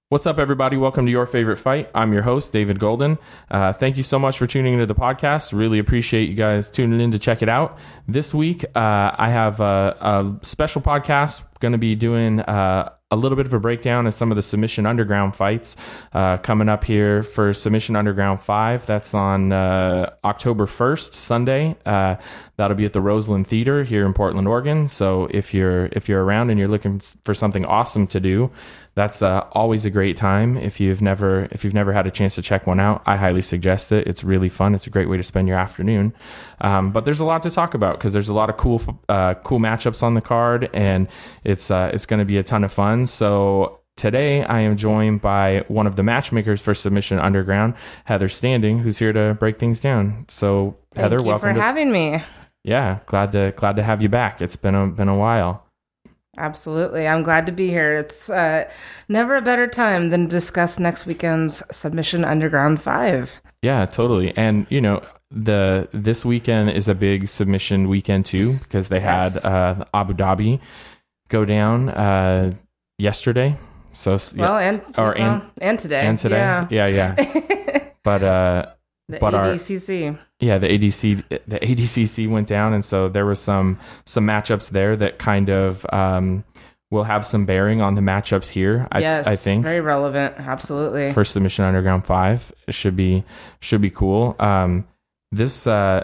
What's up, everybody? Welcome to Your Favorite Fight. I'm your host, David Golden. Thank you so much for tuning into the podcast. Really appreciate you guys tuning in to check it out. This week, I have a special podcast. Going to be doing a little bit of a breakdown of some of the Submission Underground fights coming up here for Submission Underground 5. That's on October 1st, Sunday. That'll be at the Roseland Theater here in Portland, Oregon. So if you're around and you're looking for something awesome to do, that's always a great time. If you've never had a chance to check one out, I highly suggest it. It's really fun. It's a great way to spend your afternoon. But there's a lot to talk about because there's a lot of cool matchups on the card, and it's going to be a ton of fun. So today I am joined by one of the matchmakers for Submission Underground, Heather Standing, who's here to break things down. So Heather, welcome. Thank you for having me. Yeah, glad to have you back. It's been a while. Absolutely. I'm glad to be here. It's never a better time than to discuss next weekend's Submission Underground 5. Yeah, totally. And, this weekend is a big submission weekend, too, because they had Abu Dhabi go down yesterday. So, and today. And today. Yeah. But... The ADCC. The ADCC went down, and so there was some matchups there that kind of will have some bearing on the matchups here. I think very relevant. Absolutely. For Submission Underground 5, it should be cool. This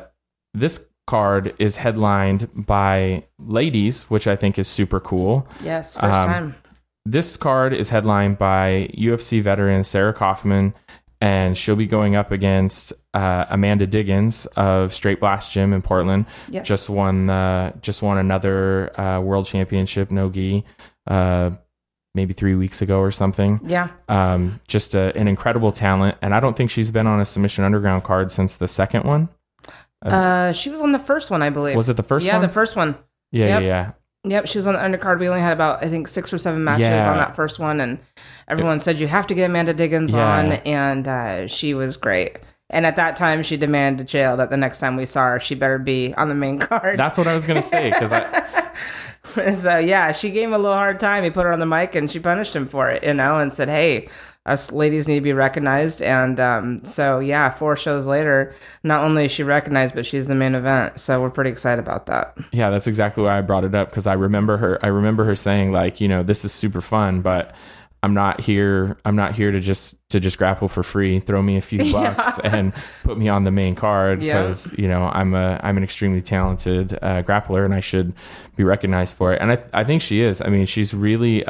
card is headlined by ladies, which I think is super cool. Yes, first time. This card is headlined by UFC veteran Sarah Kaufman. And she'll be going up against Amanda Diggins of Straight Blast Gym in Portland. Yes. Just won another world championship, no-gi, maybe 3 weeks ago or something. Yeah. Just an incredible talent. And I don't think she's been on a Submission Underground card since the second one. She was on the first one, I believe. Was it the first one? Yeah, the first one. Yeah. Yep, she was on the undercard. We only had about, I think, 6 or 7 matches on that first one, and everyone said you have to get Amanda Diggins on, and she was great. And at that time, she demanded jail that the next time we saw her, she better be on the main card. That's what I was going to say, So, yeah, she gave him a little hard time. He put her on the mic, and she punished him for it, and said, hey, us ladies need to be recognized. And 4 shows later, not only is she recognized, but she's the main event. So we're pretty excited about that. Yeah, that's exactly why I brought it up, because I remember her saying, like, this is super fun, but I'm not here to just grapple for free. Throw me a few bucks and put me on the main card, because I'm an extremely talented grappler, and I should be recognized for it. And I think she is. I mean, she's really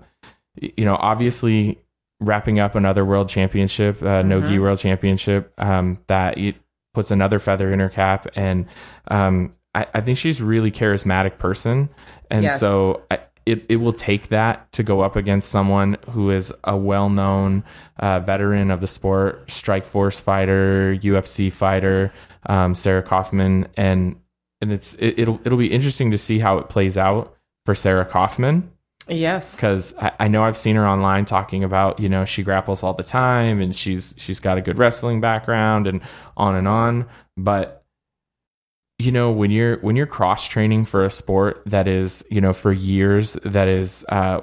obviously wrapping up another world championship, no-gi world championship, that it puts another feather in her cap. And I think she's a really charismatic person. And so it will take that to go up against someone who is a well-known veteran of the sport, Strikeforce fighter, UFC fighter, Sarah Kaufman. And it'll be interesting to see how it plays out for Sarah Kaufman. Yes, because I know I've seen her online talking about, she grapples all the time, and she's got a good wrestling background, and on. But when you're cross training for a sport that is for years, that is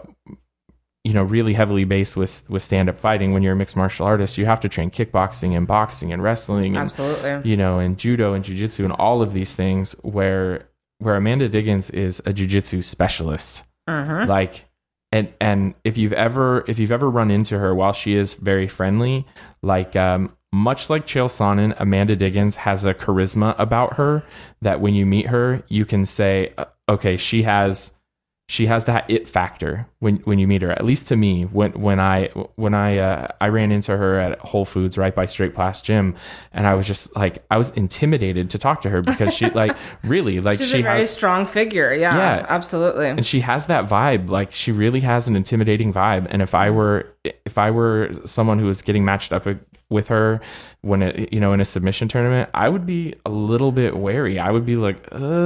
really heavily based with stand up fighting, when you're a mixed martial artist, you have to train kickboxing and boxing and wrestling, and, absolutely, and judo and jiu-jitsu and all of these things. Where Amanda Diggins is a jiu-jitsu specialist. Like, and if you've ever run into her, while she is very friendly, like much like Chael Sonnen, Amanda Diggins has a charisma about her that when you meet her, you can say, okay, she has that it factor when you meet her. At least to me, when I ran into her at Whole Foods right by Straight Blast Gym, and I was just like, I was intimidated to talk to her, because she she's a very strong figure. Yeah, absolutely. And she has that vibe. Like, she really has an intimidating vibe. And if I were someone who was getting matched up with her when in a submission tournament, I would be a little bit wary. I would be like,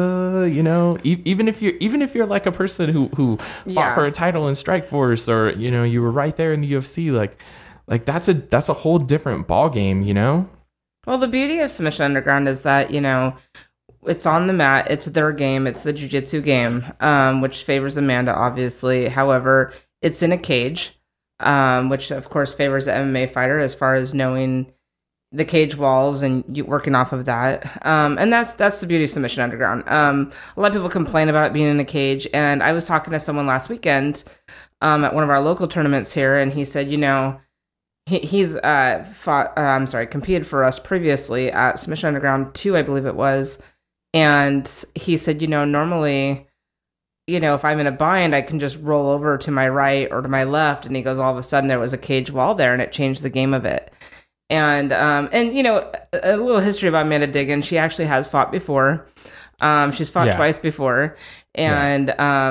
even if you're like a person who fought for a title in Strikeforce, or you were right there in the UFC, like that's a whole different ball game, Well, the beauty of Submission Underground is that it's on the mat, it's their game, it's the jiu-jitsu game, which favors Amanda, obviously. However, it's in a cage. which of course favors the MMA fighter as far as knowing the cage walls and you working off of that. And that's the beauty of Submission Underground. A lot of people complain about it being in a cage, and I was talking to someone last weekend at one of our local tournaments here, and he said, he's competed for us previously at Submission Underground 2, I believe it was, and he said, normally, if I'm in a bind, I can just roll over to my right or to my left, and he goes, all of a sudden there was a cage wall there, and it changed the game of it. And a little history about Amanda Diggins. She actually has fought before. She's fought twice before, and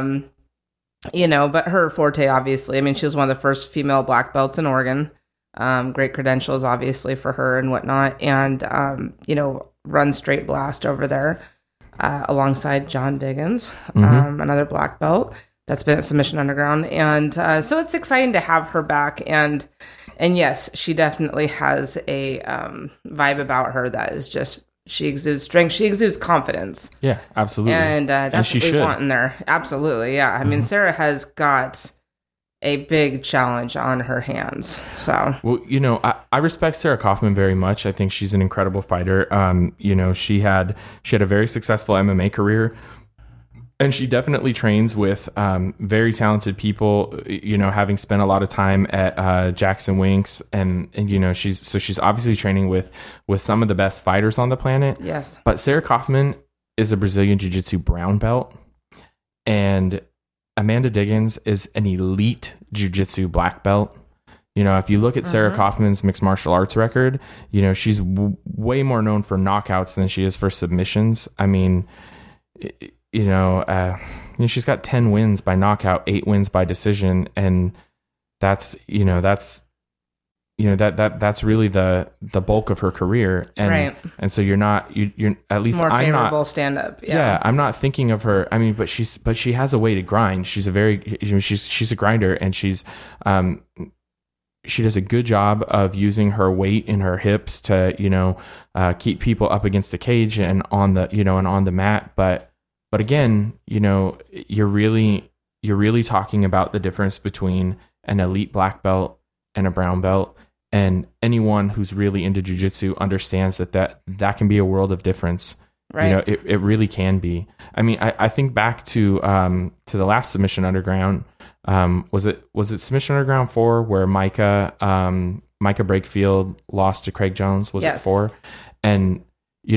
but her forte, obviously, I mean, she was one of the first female black belts in Oregon. Great credentials, obviously, for her and whatnot, and run straight blast over there alongside John Diggins, another black belt that's been at Submission Underground, and so it's exciting to have her back. And yes, she definitely has a vibe about her that is just, she exudes strength. She exudes confidence. Yeah, absolutely. And that's what we want in there. Absolutely, yeah. I mean, Sarah has got a big challenge on her hands. So, well, I respect Sarah Kaufman very much. I think she's an incredible fighter. She had a very successful MMA career. And she definitely trains with very talented people, having spent a lot of time at Jackson Winks, and she's obviously training with some of the best fighters on the planet. Yes. But Sarah Kaufman is a Brazilian Jiu-Jitsu brown belt, and Amanda Diggins is an elite Jiu-Jitsu black belt. If you look at Sarah Kaufman's mixed martial arts record, she's way more known for knockouts than she is for submissions. I mean, she's got 10 wins by knockout, 8 wins by decision, and that's really the bulk of her career. And right. And so you're at least more I'm favorable not stand up. Yeah, I'm not thinking of her. I mean, but she has a way to grind. She's a grinder, and she does a good job of using her weight in her hips to keep people up against the cage and on the mat, but again, you're really talking about the difference between an elite black belt and a brown belt, and anyone who's really into jiu-jitsu understands that can be a world of difference. Right. It really can be. I mean, I think back to the last Submission Underground. Was it Submission Underground 4 where Micah Brakefield lost to Craig Jones? Was it 4? And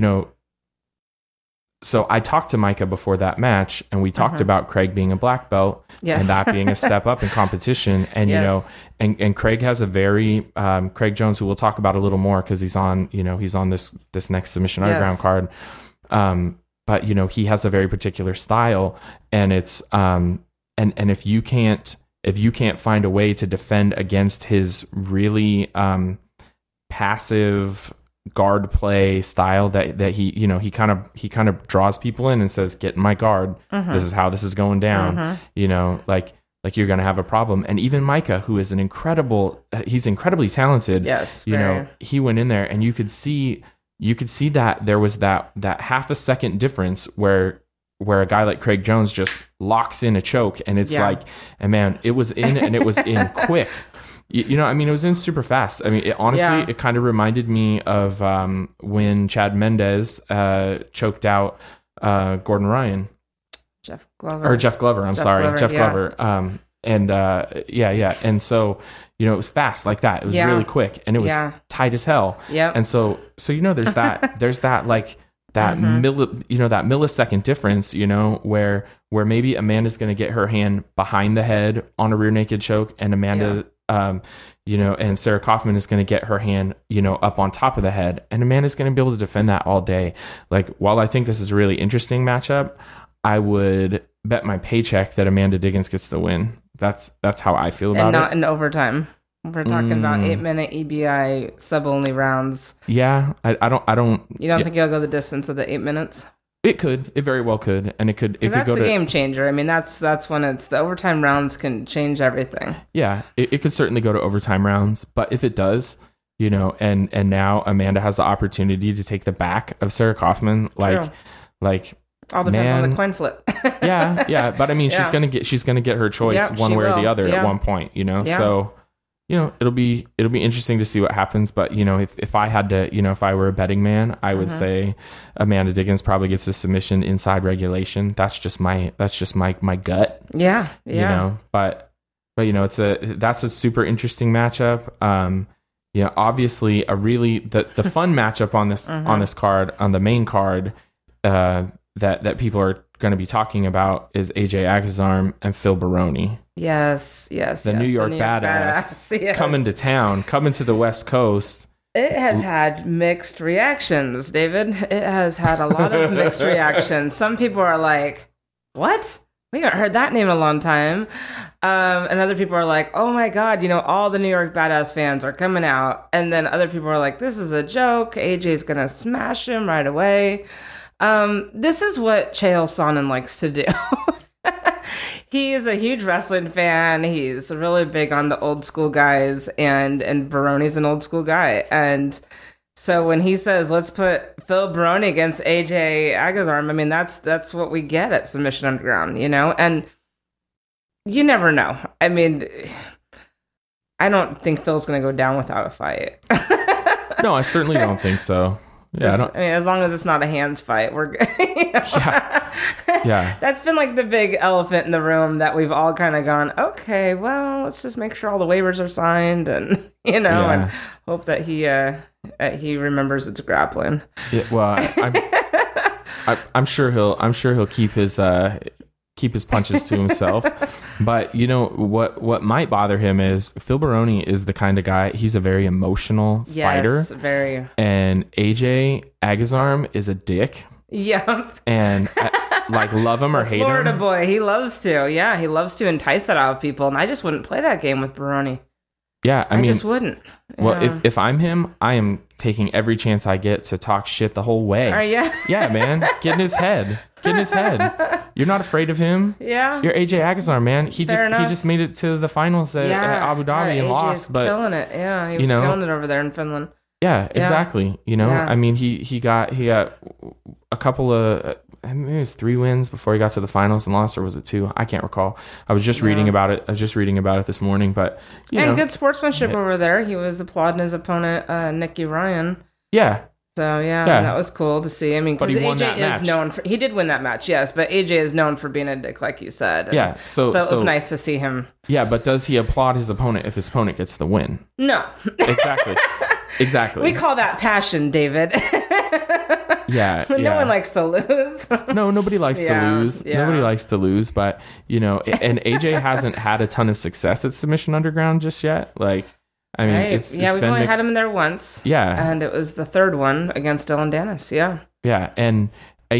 so I talked to Micah before that match, and we talked about Craig being a black belt and that being a step up in competition. And, and Craig has a very, Craig Jones, who we'll talk about a little more because he's on this next Submission Underground card. But, he has a very particular style, and it's, and if you can't find a way to defend against his really, passive guard play style that he kind of draws people in and says, get in my guard. This is how this is going down. Like you're going to have a problem. And even Micah, who is he's incredibly talented. Yes. He went in there, and you could see that there was that half a second difference where a guy like Craig Jones just locks in a choke, and it's like, and man, it was in, and it was in quick. I mean, it was in super fast. I mean, it kind of reminded me of when Chad Mendez choked out Gordon Ryan. Jeff Glover. Jeff Glover. Jeff Glover. And so, it was fast like that. It was really quick, and it was tight as hell. Yeah. And so there's that like that that millisecond difference, where maybe Amanda's going to get her hand behind the head on a rear naked choke, and Amanda, and Sarah Kaufman is going to get her hand, up on top of the head, and Amanda's going to be able to defend that all day. Like, while I think this is a really interesting matchup, I would bet my paycheck that Amanda Diggins gets the win. That's how I feel about it. And not in overtime. We're talking about 8-minute EBI sub-only rounds. Yeah, I don't. You don't think it'll go the distance of the 8 minutes? It could. It very well could, and it could. It could that's go the to game changer. I mean, that's when it's the overtime rounds can change everything. Yeah, it could certainly go to overtime rounds, but if it does, and now Amanda has the opportunity to take the back of Sarah Kaufman, like all depends on the coin flip. yeah, but I mean, she's gonna get her choice one way or the other at one point, Yeah. So it'll be interesting to see what happens. But if I had to, if I were a betting man, I would say Amanda Diggins probably gets the submission inside regulation. That's just my gut. Yeah. But that's a super interesting matchup. Obviously a really the fun matchup on this on this card, on the main card, that people are going to be talking about is AJ Agazarm and Phil Baroni. Yes. The New York Badass yes. coming to the West Coast. It has had mixed reactions, David. It has had a lot of mixed reactions. Some people are like, what? We haven't heard that name in a long time. And other people are like, oh my God, all the New York Badass fans are coming out. And then other people are like, this is a joke. AJ's going to smash him right away. This is what Chael Sonnen likes to do. He is a huge wrestling fan. He's really big on the old school guys, and Baroni's an old school guy. And so when he says, let's put Phil Baroni against AJ Agazarm, I mean, that's what we get at Submission Underground, and you never know. I mean, I don't think Phil's going to go down without a fight. No, I certainly don't think so. Yeah, I mean, as long as it's not a hands fight, we're good. Yeah. That's been like the big elephant in the room that we've all kind of gone, okay, well, let's just make sure all the waivers are signed, and and hope that he remembers it's grappling. Yeah, well, I'm sure he'll keep his punches to himself. But what might bother him is Phil Baroni is the kind of guy, he's a very emotional fighter. Yes, very. And AJ Agazarm is a dick. Yeah. And love him or hate Florida him. boy, he loves to. Yeah, he loves to entice that out of people. And I just wouldn't play that game with Baroni. Yeah, I mean, just wouldn't. Well, if I'm him, I am taking every chance I get to talk shit the whole way. Are you? Yeah, man. Get in his head. You're not afraid of him. Yeah. You're AJ Agazarm, man. He just made it to the finals at Abu Dhabi and lost. But killing it. Yeah, he was killing it over there in Finland. Yeah, exactly. I mean, he got a couple of, maybe it was 3 wins before he got to the finals and lost, or was it 2? I can't recall. I was just reading about it. This morning, but good sportsmanship over there. He was applauding his opponent, Nicky Ryan. Yeah. So that was cool to see. I mean, because AJ is known for, he did win that match, yes, but AJ is known for being a dick, like you said. And so it was nice to see him. Yeah, but does he applaud his opponent if his opponent gets the win? No. Exactly. We call that passion, David. Yeah. No one likes to lose. No, nobody likes to lose. Yeah. Nobody likes to lose, but and AJ hasn't had a ton of success at Submission Underground just yet. Like, I mean, it's we've only had him in there once. Yeah, and it was the 3rd one against Dylan Dennis. Yeah, and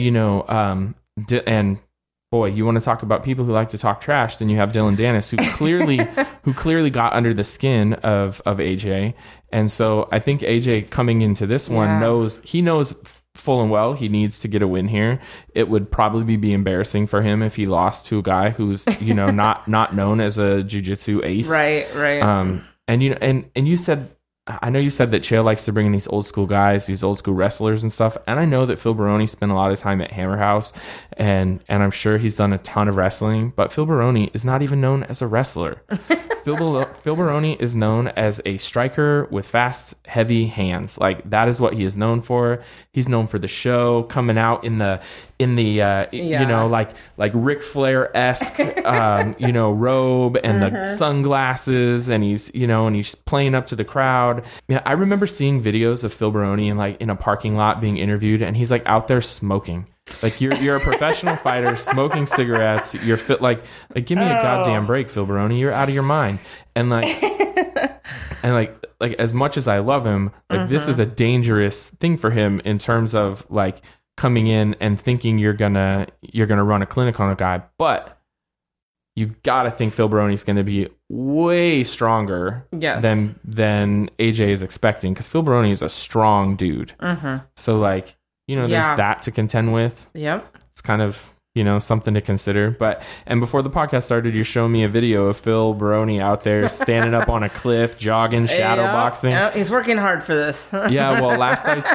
and boy, you want to talk about people who like to talk trash? Then you have Dylan Dennis, who clearly got under the skin of AJ, and so I think AJ coming into this one knows full and well he needs to get a win here. It would probably be embarrassing for him if he lost to a guy who's not known as a jiu-jitsu ace. Right. And you said, I know you said that Chael likes to bring in these old school guys, these old school wrestlers and stuff. And I know that Phil Baroni spent a lot of time at Hammer House, and I'm sure he's done a ton of wrestling. But Phil Baroni is not even known as a wrestler. Phil Baroni is known as a striker with fast, heavy hands. Like, that is what he is known for. He's known for the show, coming out in the like Ric Flair-esque robe and the sunglasses, and he's playing up to the crowd. Yeah, I remember seeing videos of Phil Baroni in a parking lot being interviewed, and he's like out there smoking. Like, you're a professional fighter smoking cigarettes. You're fit like give me a goddamn break, Phil Baroni. You're out of your mind. And like as much as I love him, like this is a dangerous thing for him in terms of like coming in and thinking you're gonna run a clinic on a guy. But you gotta think Phil Baroni's gonna be way stronger than AJ is expecting, because Phil Baroni is a strong dude. So like, there's that to contend with. Yep. It's kind of, something to consider. And before the podcast started, you're showing me a video of Phil Baroni out there standing up on a cliff, jogging, shadow boxing. Yeah, he's working hard for this. Yeah, well,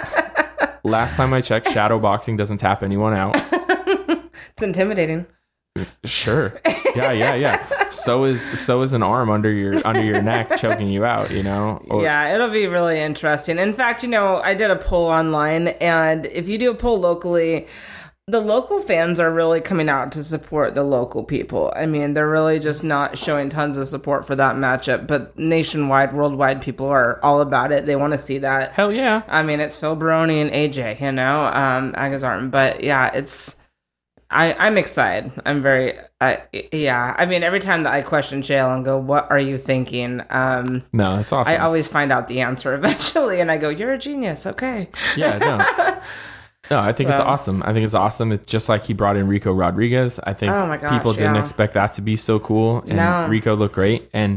last time I checked, shadow boxing doesn't tap anyone out. It's intimidating. Sure. Yeah. So is an arm under your neck choking you out, you know? Yeah, it'll be really interesting. In fact, I did a poll online, and if you do a poll locally, the local fans are really coming out to support the local people. I mean, they're really just not showing tons of support for that matchup, but nationwide, worldwide, people are all about it. They want to see that. Hell yeah. I mean, it's Phil Baroni and AJ, Agazarm. But yeah, I'm excited. I mean, every time that I question Chael and go, what are you thinking? No, that's awesome. I always find out the answer eventually, and I go, you're a genius. Okay. Yeah, no. No, I think it's awesome. I think it's awesome. It's just like he brought in Rico Rodriguez. I think people didn't expect that to be so cool, and Rico looked great. And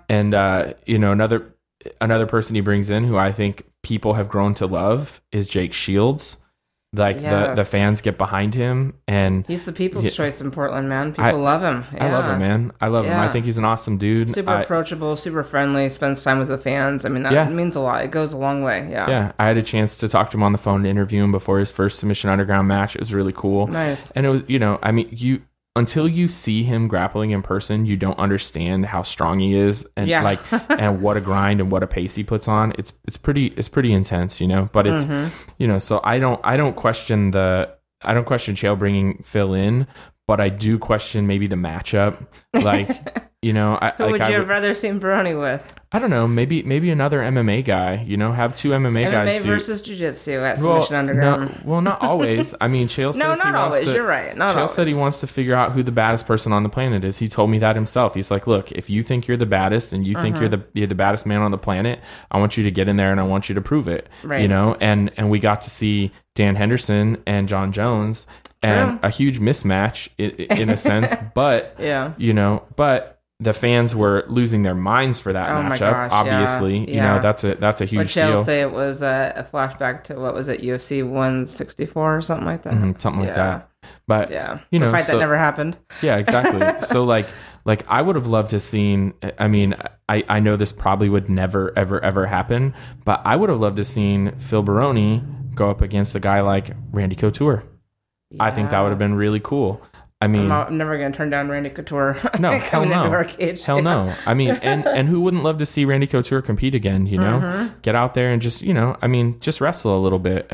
another person he brings in who I think people have grown to love is Jake Shields. Like the fans get behind him, and he's the people's choice in Portland, man. People love him. Yeah. I love him, man. I love him. I think he's an awesome dude. Super approachable, super friendly, spends time with the fans. I mean, that means a lot. It goes a long way. Yeah. Yeah. I had a chance to talk to him on the phone to interview him before his first Submission Underground match. It was really cool. Nice. And it was, until you see him grappling in person, you don't understand how strong he is, and and what a grind and what a pace he puts on. It's pretty intense, But it's so I don't question Chael bringing Phil in, but I do question maybe the matchup. Who would you have rather seen Baroni with? I don't know. Maybe another MMA guy. Have two MMA guys. MMA versus jiu-jitsu at Submission Underground. Not always. I mean, Chael says not always. You're right. Chael said he wants to figure out who the baddest person on the planet is. He told me that himself. He's like, look, if you think you're the baddest and you think you're the baddest man on the planet, I want you to get in there and I want you to prove it. Right. And we got to see Dan Henderson and John Jones, and a huge mismatch in a sense, but but the fans were losing their minds for that matchup. My gosh, obviously, that's a huge deal. Chael say it was a flashback to what was it, UFC 164 or something like that. Something like that. But a fight that never happened. Yeah, exactly. So like I would have loved to seen. I mean, I know this probably would never ever happen, but I would have loved to seen Phil Baroni go up against a guy like Randy Couture. Yeah. I think that would have been really cool. I mean, I'm never going to turn down Randy Couture. No, hell no. Hell no. I mean, and who wouldn't love to see Randy Couture compete again, Get out there and just, just wrestle a little bit,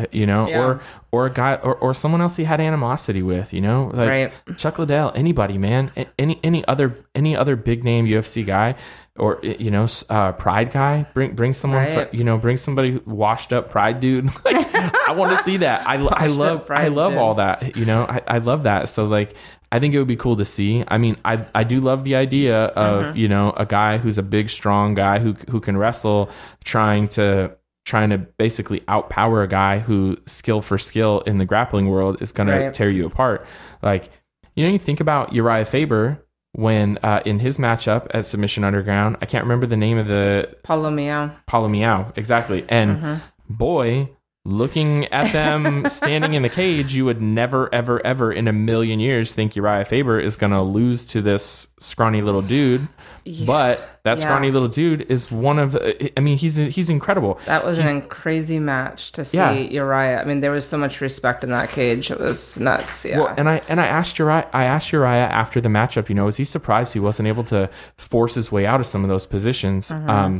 or a guy or someone else he had animosity with, like Chuck Liddell, anybody, man. Any other big name UFC guy, or Pride guy, bring someone, bring somebody washed up Pride dude. Like, I want to see that. I love all that, I love that. So like, I think it would be cool to see. I mean, I do love the idea of, a guy who's a big, strong guy who can wrestle, trying to basically outpower a guy who skill for skill in the grappling world is going to tear you apart. Like, you think about Uriah Faber when in his matchup at Submission Underground, I can't remember the name of the... Paulo Miyao, exactly. And boy... Looking at them standing in the cage, you would never, ever, ever in a million years think Uriah Faber is going to lose to this scrawny little dude. Yeah. But that scrawny little dude is one of... I mean, he's incredible. That was a crazy match to see Uriah. I mean, there was so much respect in that cage. It was nuts. Yeah. Well, and I asked Uriah after the matchup, is he surprised he wasn't able to force his way out of some of those positions?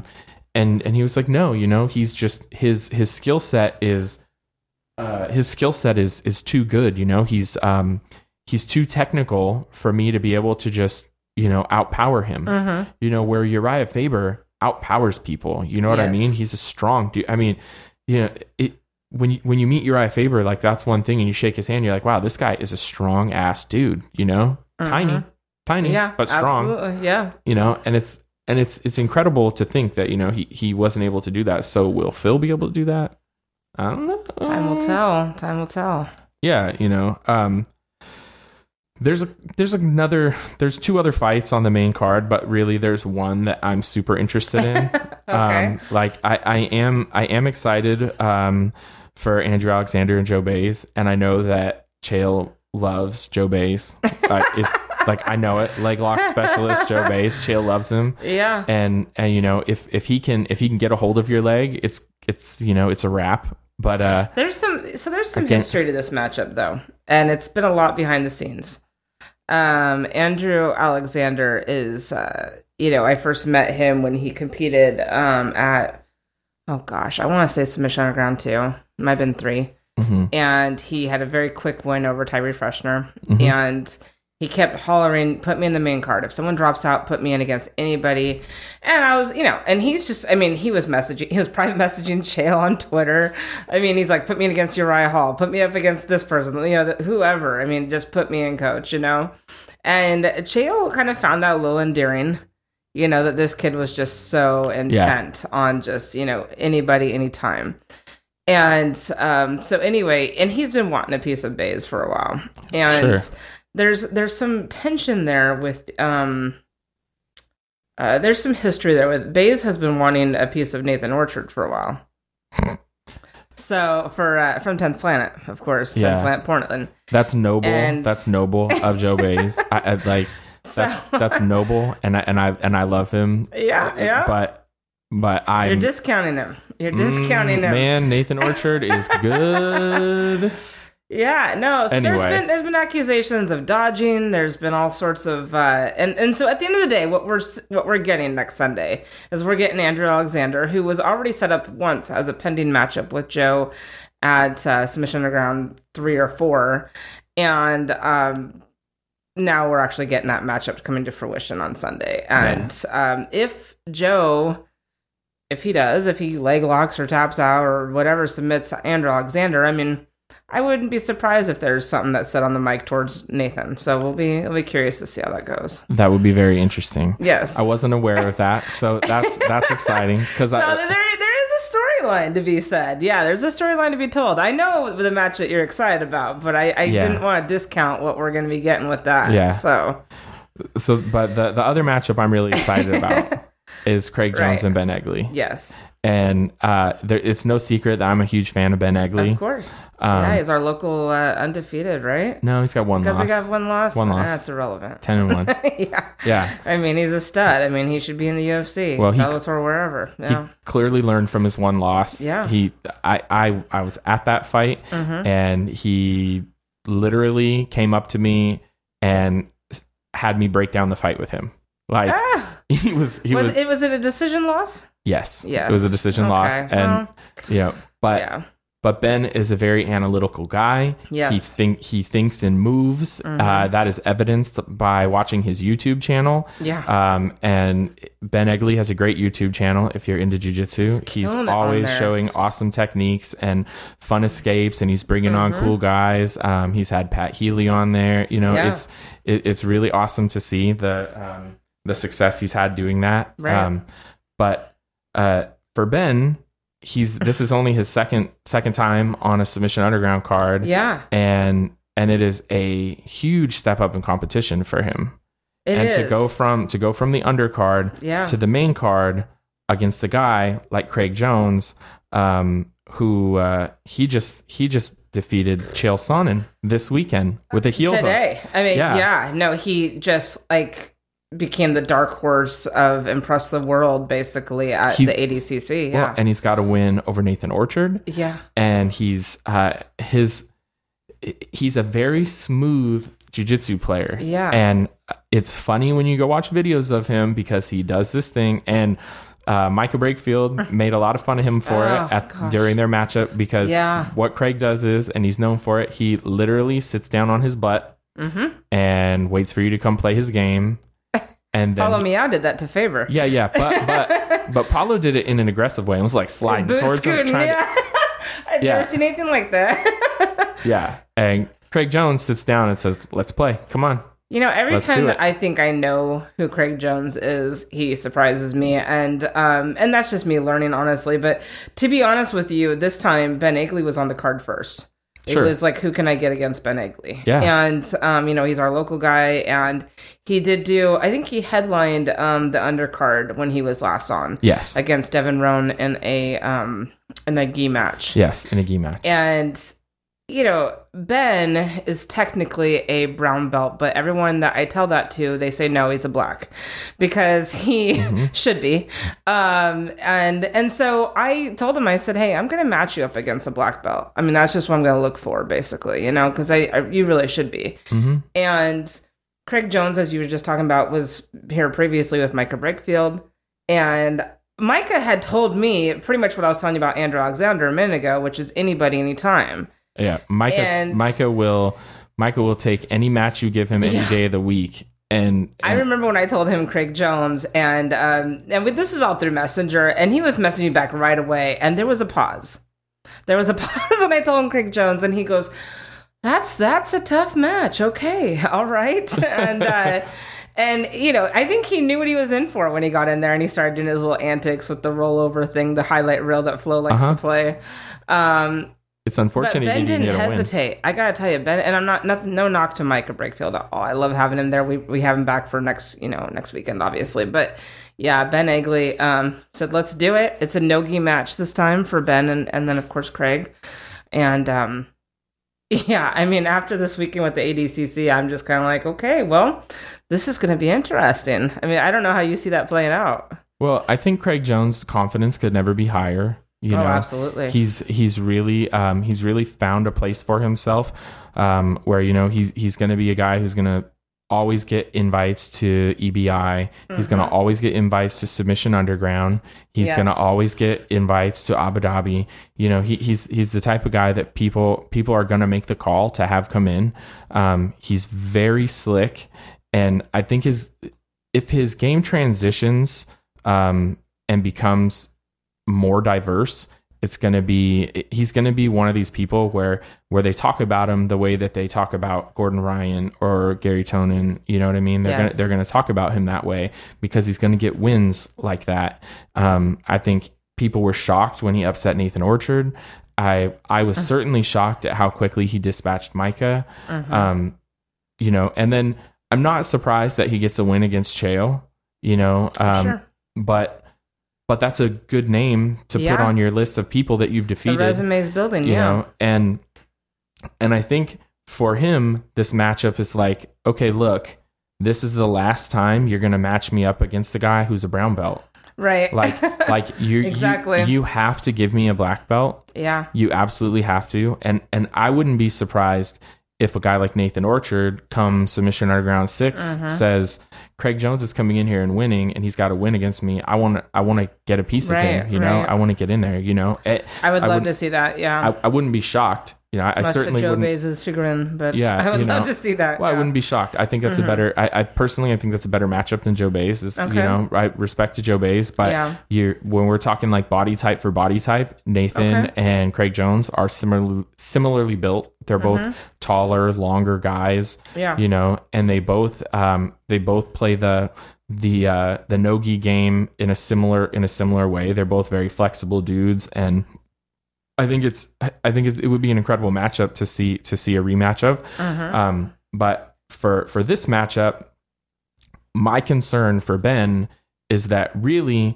And he was like, no, he's just his skill set is too good. He's too technical for me to be able to just outpower him. Where Uriah Faber outpowers people. You know what I mean? He's a strong dude. I mean, when you meet Uriah Faber, like, that's one thing, and you shake his hand, you're like, wow, this guy is a strong ass dude. Tiny, but strong. Absolutely, yeah. And it's incredible to think that, he wasn't able to do that. So will Phil be able to do that? I don't know. Time will tell. Yeah, there's two other fights on the main card, but really there's one that I'm super interested in. Okay. I am excited for Andrew Alexander and Joe Bays, and I know that Chael loves Joe Bays. It's like, I know it. Leg lock specialist Joe Bays. Chael loves him. Yeah. And if he can get a hold of your leg, it's a wrap. But there's some history to this matchup though, and it's been a lot behind the scenes. Andrew Alexander is, I first met him when he competed at, oh gosh, I want to say Submission Underground 2. It might have been 3. Mm-hmm. And he had a very quick win over Tyree Freshner. Mm-hmm. And he kept hollering, put me in the main card. If someone drops out, put me in against anybody. And I was, and he's just, he was private messaging Chael on Twitter. He's like, put me in against Uriah Hall, put me up against this person, whoever. Just put me in, coach, And Chael kind of found that a little endearing, that this kid was just so intent on just, anybody, anytime. And so anyway, and he's been wanting a piece of Baze for a while. And Sure. There's some tension there with there's some history there with Baze has been wanting a piece of Nathan Orchard for a while. So from 10th Planet, of course, 10th Planet Portland. That's noble. And That's noble of Joe Baze. I like that's noble, and I love him. Yeah. But you're discounting him. You're discounting him. Man, Nathan Orchard is good. Yeah, no. So Anyway. there's been accusations of dodging. There's been all sorts of and so at the end of the day, what we're getting next Sunday is we're getting Andrew Alexander, who was already set up once as a pending matchup with Joe at Submission Underground 3 or 4, and now we're actually getting that matchup coming to fruition on Sunday. And if Joe, if he leg locks or taps out or whatever, submits Andrew Alexander, I wouldn't be surprised if there's something that's said on the mic towards Nathan. So we'll be curious to see how that goes. That would be very interesting. Yes, I wasn't aware of that, so that's exciting because there is a storyline to be said. Yeah, there's a storyline to be told. I know the match that you're excited about, but I didn't want to discount what we're going to be getting with that. Yeah. So but the other matchup I'm really excited about is Craig Jones and Ben Eggley. Yes. And it's no secret that I'm a huge fan of Ben Eggley. Of course. He's our local undefeated, right? No, he's got one loss. Because he got one loss? One loss. That's irrelevant. 10-1. Yeah. Yeah. He's a stud. He should be in the UFC, well, Bellator, wherever. Yeah. He clearly learned from his one loss. Yeah. I was at that fight, and he literally came up to me and had me break down the fight with him. Like, was it a decision loss? Yes. It was a decision loss, and but Ben is a very analytical guy. Yes. He thinks in moves. That is evidenced by watching his YouTube channel. Yeah. And Ben Eggley has a great YouTube channel. If you're into jiu-jitsu, he's always showing awesome techniques and fun escapes, and he's bringing on cool guys. He's had Pat Healy on there. It's really awesome to see the success he's had doing that. Right. But for Ben, this is only his second time on a Submission Underground card. Yeah. And it is a huge step up in competition for him. To go from the undercard to the main card against a guy like Craig Jones, who he just defeated Chael Sonnen this weekend with a heel today. hook. He just became the dark horse of Impress the World basically at the ADCC. Yeah. Well, and he's got a win over Nathan Orchard. Yeah. And he's a very smooth jiu-jitsu player. Yeah. And it's funny when you go watch videos of him because he does this thing, and Micah Brakefield made a lot of fun of him for it during their matchup because what Craig does is, and he's known for it, he literally sits down on his butt and waits for you to come play his game. And then Paulo Miyao did that to Faber. Yeah, but Paulo did it in an aggressive way. It was like sliding towards him. I've never seen anything like that. Yeah, and Craig Jones sits down and says, "Let's play. Come on." Every time that I think I know who Craig Jones is, he surprises me, and that's just me learning, honestly. But to be honest with you, this time Ben Eggley was on the card first. It was like, who can I get against Ben Eggley? Yeah. And, he's our local guy. And he did I think he headlined the undercard when he was last on. Yes. Against Devin Rohn in a gi match. Yes, in a gi match. And, Ben is technically a brown belt, but everyone that I tell that to, they say, no, he's a black because he should be. And so I told him, I said, hey, I'm going to match you up against a black belt. That's just what I'm going to look for, basically, because you really should be. And Craig Jones, as you were just talking about, was here previously with Micah Brakefield. And Micah had told me pretty much what I was telling you about Andrew Alexander a minute ago, which is anybody, anytime. Yeah, Micah will take any match you give him any day of the week. And I remember when I told him Craig Jones, and this is all through Messenger, and he was messaging me back right away, and there was a pause. There was a pause, and I told him Craig Jones, and he goes, That's a tough match. Okay, all right, and you know, I think he knew what he was in for when he got in there, and he started doing his little antics with the rollover thing, the highlight reel that Flo likes to play. It's unfortunate Ben he didn't didn't get hesitate. I gotta tell you, Ben, and I'm no knock to Micah Brakefield at all. I love having him there. We have him back for next weekend, obviously. But yeah, Ben Egley said, "Let's do it." It's a no-gi match this time for Ben, and then of course Craig. And yeah, I mean, after this weekend with the ADCC, I'm just kind of like, okay, well, this is going to be interesting. I mean, I don't know how you see that playing out. Well, I think Craig Jones' confidence could never be higher. You know, absolutely. He's really found a place for himself, where, you know, he's going to be a guy who's going to always get invites to EBI. He's going to always get invites to Submission Underground. He's going to always get invites to Abu Dhabi. You know, he's the type of guy that people are going to make the call to have come in. He's very slick, and I think if his game transitions and becomes more diverse, he's going to be one of these people where they talk about him the way that they talk about Gordon Ryan or Gary Tonin. You know what I mean? They're going to talk about him that way because he's going to get wins like that. I think people were shocked when he upset Nathan Orchard. I was certainly shocked at how quickly he dispatched Micah. You know, and then I'm not surprised that he gets a win against Chael, you know, but that's a good name to put on your list of people that you've defeated. The resume's building, you know, and I think for him, this matchup is like, okay, look, this is the last time you're going to match me up against a guy who's a brown belt. Right. Like you, exactly. You have to give me a black belt. Yeah. You absolutely have to. And I wouldn't be surprised if a guy like Nathan Orchard, come Submission Underground 6, says, Craig Jones is coming in here and winning, and he's got to win against me. I want to get a piece of him, you know? I want to get in there, you know? I would love to see that, yeah. I wouldn't be shocked. You know, I certainly wouldn't. Much to Joe Baez's chagrin, but I would love to see that. Well, I wouldn't be shocked. I think that's a better. I personally, I think that's a better matchup than Joe Baez. You know, I respect to Joe Baez, but when we're talking like body type for body type, Nathan and Craig Jones are similarly built. They're both taller, longer guys. Yeah, you know, and they both play the no-gi game in a similar way. They're both very flexible dudes, and I think it would be an incredible matchup to see a rematch of. But for this matchup, my concern for Ben is that really,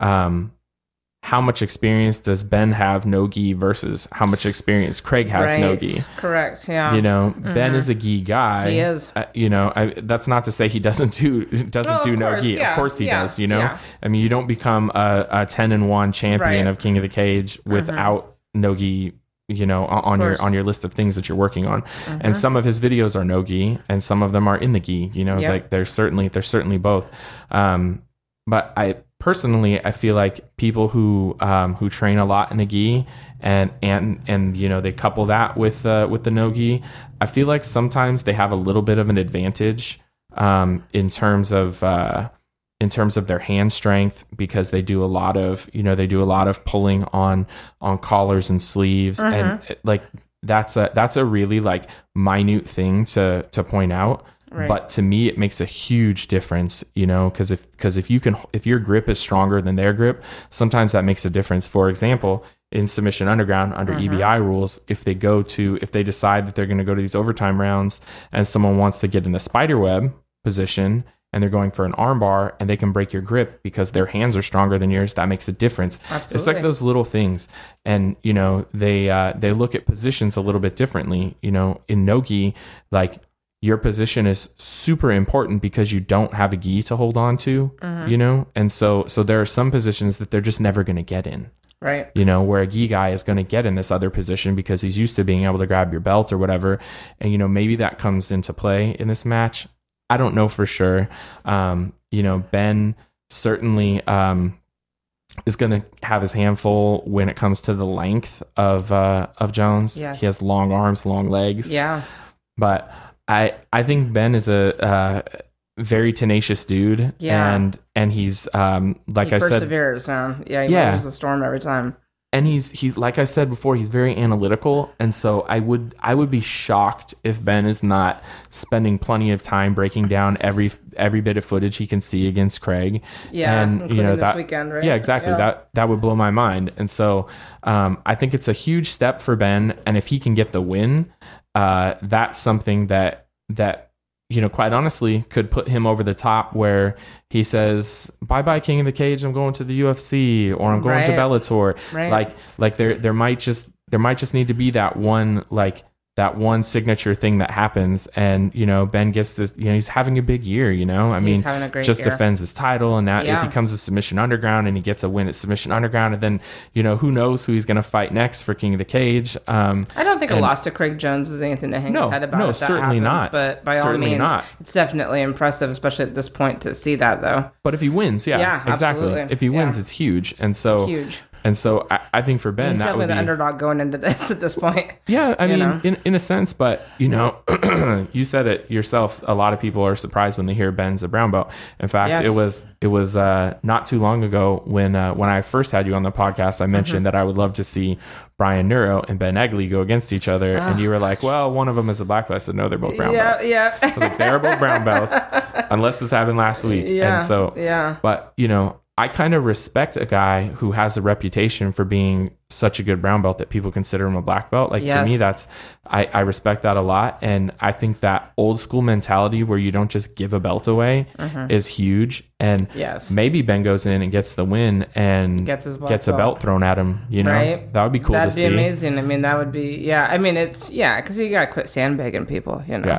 how much experience does Ben have no-gi versus how much experience Craig has no-gi? Correct. Yeah. You know, Ben is a gi guy. He is. You know, that's not to say he doesn't do no-gi. Yeah, of course he does. You know, I mean, you don't become a 10-1 champion of King of the Cage without no-gi, you know, on your list of things that you're working on. And some of his videos are no-gi and some of them are in the gi, you know, like they're certainly both. But I personally feel like people who train a lot in a gi and you know, they couple that with the no-gi, I feel like sometimes they have a little bit of an advantage in terms of their hand strength, because they do a lot of pulling on collars and sleeves, and like that's a really like minute thing to point out. Right. But to me, it makes a huge difference, you know, because if your grip is stronger than their grip, sometimes that makes a difference. For example, in Submission Underground under EBI rules, if they decide that they're going to go to these overtime rounds and someone wants to get in the spiderweb position and they're going for an armbar and they can break your grip because their hands are stronger than yours, that makes a difference. Absolutely. It's like those little things. And, you know, they look at positions a little bit differently. You know, in no-gi, like, your position is super important because you don't have a gi to hold on to, you know? And so there are some positions that they're just never going to get in. Right. You know, where a gi guy is going to get in this other position because he's used to being able to grab your belt or whatever. And, you know, maybe that comes into play in this match. I don't know for sure. You know, Ben certainly is going to have his handful when it comes to the length of Jones. Yes. He has long arms, long legs. Yeah. But I think Ben is a very tenacious dude. Yeah. And he's like I said, perseveres, man. Yeah, he weathers the storm every time. and he's like I said before, he's very analytical, and so I would be shocked if Ben is not spending plenty of time breaking down every bit of footage he can see against Craig. Yeah, and you know this that weekend, right? Yeah, exactly. Yeah. That would blow my mind. And so I think it's a huge step for Ben, and if he can get the win, that's something that you know, quite honestly, could put him over the top where he says, bye-bye King of the Cage, I'm going to the UFC, or I'm going to Bellator. Right. Like there might just need to be that one signature thing that happens. And, you know, Ben gets this, you know, he's having a big year, you know, He's having a great just year. defends his title. And now if Yeah. he comes to Submission Underground and he gets a win at Submission Underground, and then, you know, who knows who he's going to fight next for King of the Cage. I don't think a loss to Craig Jones is anything to hang his head about. No, if that certainly happens, not. But by Certainly all means, not. it's definitely impressive, especially at this point, to see that, though. But if he wins, yeah, exactly. absolutely. If he wins, Yeah. it's huge. And so Huge. And so I think for Ben, He's that definitely would the be underdog going into this at this point. Yeah, I mean, know? in a sense, but you know, you said it yourself. A lot of people are surprised when they hear Ben's a brown belt. In fact, Yes. it was not too long ago when I first had you on the podcast, I mentioned that I would love to see Brian Neuro and Ben Egley go against each other, and you were like, "Well, one of them is a black belt." I said, "No, they're both brown belts." Yeah. I was like, they're both brown belts, unless this happened last week. Yeah, And so, yeah. But you know, I kind of respect a guy who has a reputation for being such a good brown belt that people consider him a black belt. Like to me, I respect that a lot. And I think that old school mentality where you don't just give a belt away is huge. And maybe Ben goes in and gets the win and Gets his black gets a belt. belt thrown at him. You know, Right? that would be cool That'd to be see. amazing. I mean, that would be, I mean, it's, because you got to quit sandbagging people, you know. Yeah,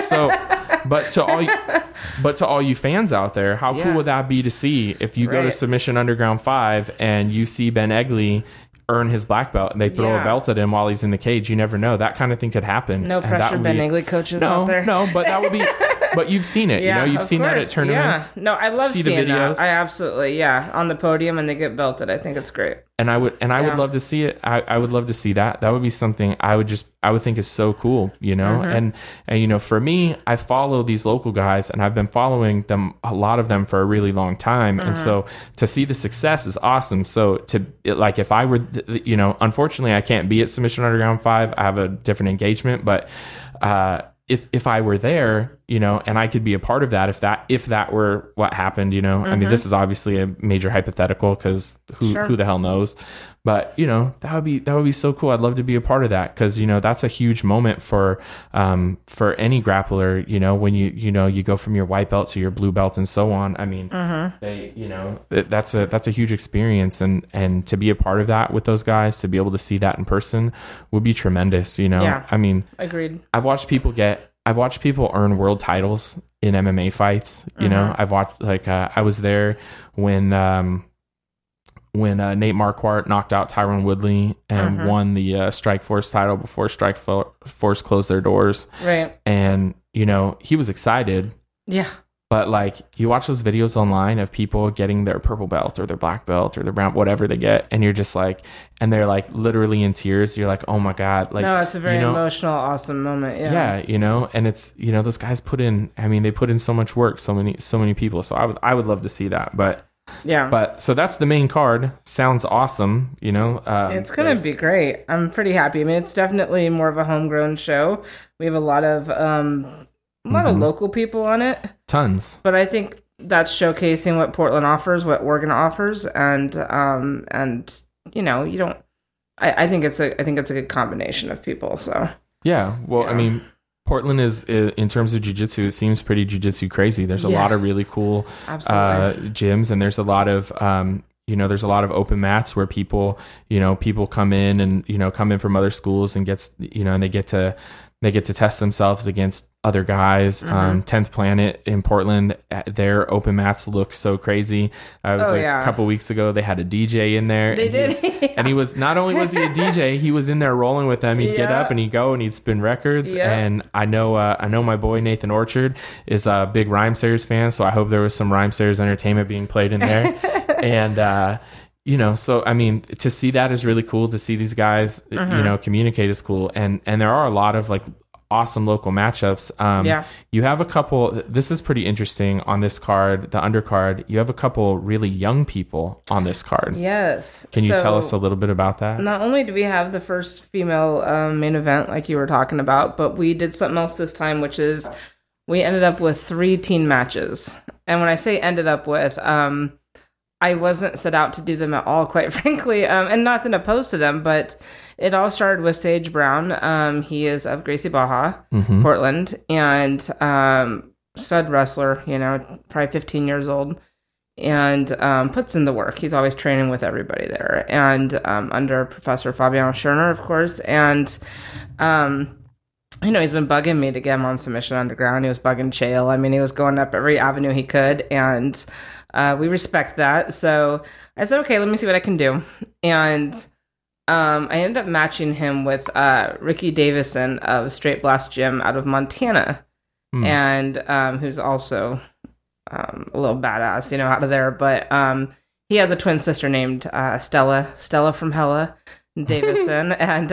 but to all you fans out there, how cool would that be to see if you go to Submission Underground 5 and you see Ben Egley earn his black belt and they throw a belt at him while he's in the cage? You never know. That kind of thing could happen. No And pressure, that would Ben be- Egley coaches out there. No, but that would be. But you've seen it. You know, you've of seen that at course. tournaments. Yeah. No, I love See the seeing videos. that. I absolutely, on the podium and they get belted. I think it's great. And I would love to see it. I would love to see that. That would be something I would think is so cool, you know? And you know, for me, I follow these local guys and I've been following them, a lot of them, for a really long time. And so to see the success is awesome. So if I were, you know, unfortunately I can't be at Submission Underground 5. I have a different engagement, but if I were there, you know, and I could be a part of that, if that were what happened, you know, I mean, this is obviously a major hypothetical because who the hell knows, but you know, that would be so cool. I'd love to be a part of that because, you know, that's a huge moment for any grappler, you know, when you go from your white belt to your blue belt and so on. I mean, they, you know, that's a huge experience, and to be a part of that with those guys, to be able to see that in person would be tremendous, you know. Yeah. I mean, Agreed. I've watched people earn world titles in MMA fights. You know, I've watched, like, I was there when Nate Marquardt knocked out Tyron Woodley and won the Strikeforce title before Strikeforce closed their doors. Right. And, you know, he was excited. Yeah. But like, you watch those videos online of people getting their purple belt or their black belt or their brown, whatever they get, and you're just like, and they're like literally in tears. You're like, oh my God. Like, No, it's a very you know, emotional, awesome moment. Yeah. yeah, you know, and it's, you know, those guys they put in so much work, so many people. So I would love to see that. But so that's the main card. Sounds awesome, you know. It's going to be great. I'm pretty happy. I mean, it's definitely more of a homegrown show. We have a lot of local people on it. Tons. But I think that's showcasing what Portland offers, what Oregon offers, and you know, you don't. I think it's a good combination of people. So Yeah, well, I mean, Portland is, in terms of jiu-jitsu, it seems pretty jiu-jitsu crazy. There's a lot of really cool gyms, and there's a lot of there's a lot of open mats where people come in and, come in from other schools and and they get to test themselves against other guys. 10th Planet in Portland, their open mats look so crazy. A couple weeks ago, they had a DJ in there. They did. And he was, not only was he a DJ, he was in there rolling with them. He'd get up and he'd go and he'd spin records. Yeah. And I know my boy Nathan Orchard is a big Rhymesayers fan, so I hope there was some Rhymesayers entertainment being played in there. And, so I mean, to see that is really cool. To see these guys, communicate is cool. And there are a lot of like awesome local matchups. You have a couple. This is pretty interesting on this card, the undercard. You have a couple really young people on this card. Yes. Can you tell us a little bit about that? Not only do we have the first female main event, like you were talking about, but we did something else this time, which is we ended up with 3 teen matches. And when I say ended up with, I wasn't set out to do them at all, quite frankly, and nothing opposed to them, but it all started with Sage Brown. He is of Gracie Barra, Portland, and stud wrestler, probably 15 years old, and puts in the work. He's always training with everybody there, and under Professor Fabiano Scherner, of course, and he's been bugging me to get him on Submission Underground. He was bugging Chael. I mean, he was going up every avenue he could, and we respect that. So I said, okay, let me see what I can do. And I ended up matching him with Ricky Davison of Straight Blast Gym out of Montana, and who's also a little badass, out of there. But he has a twin sister named Stella from Hella Davison, and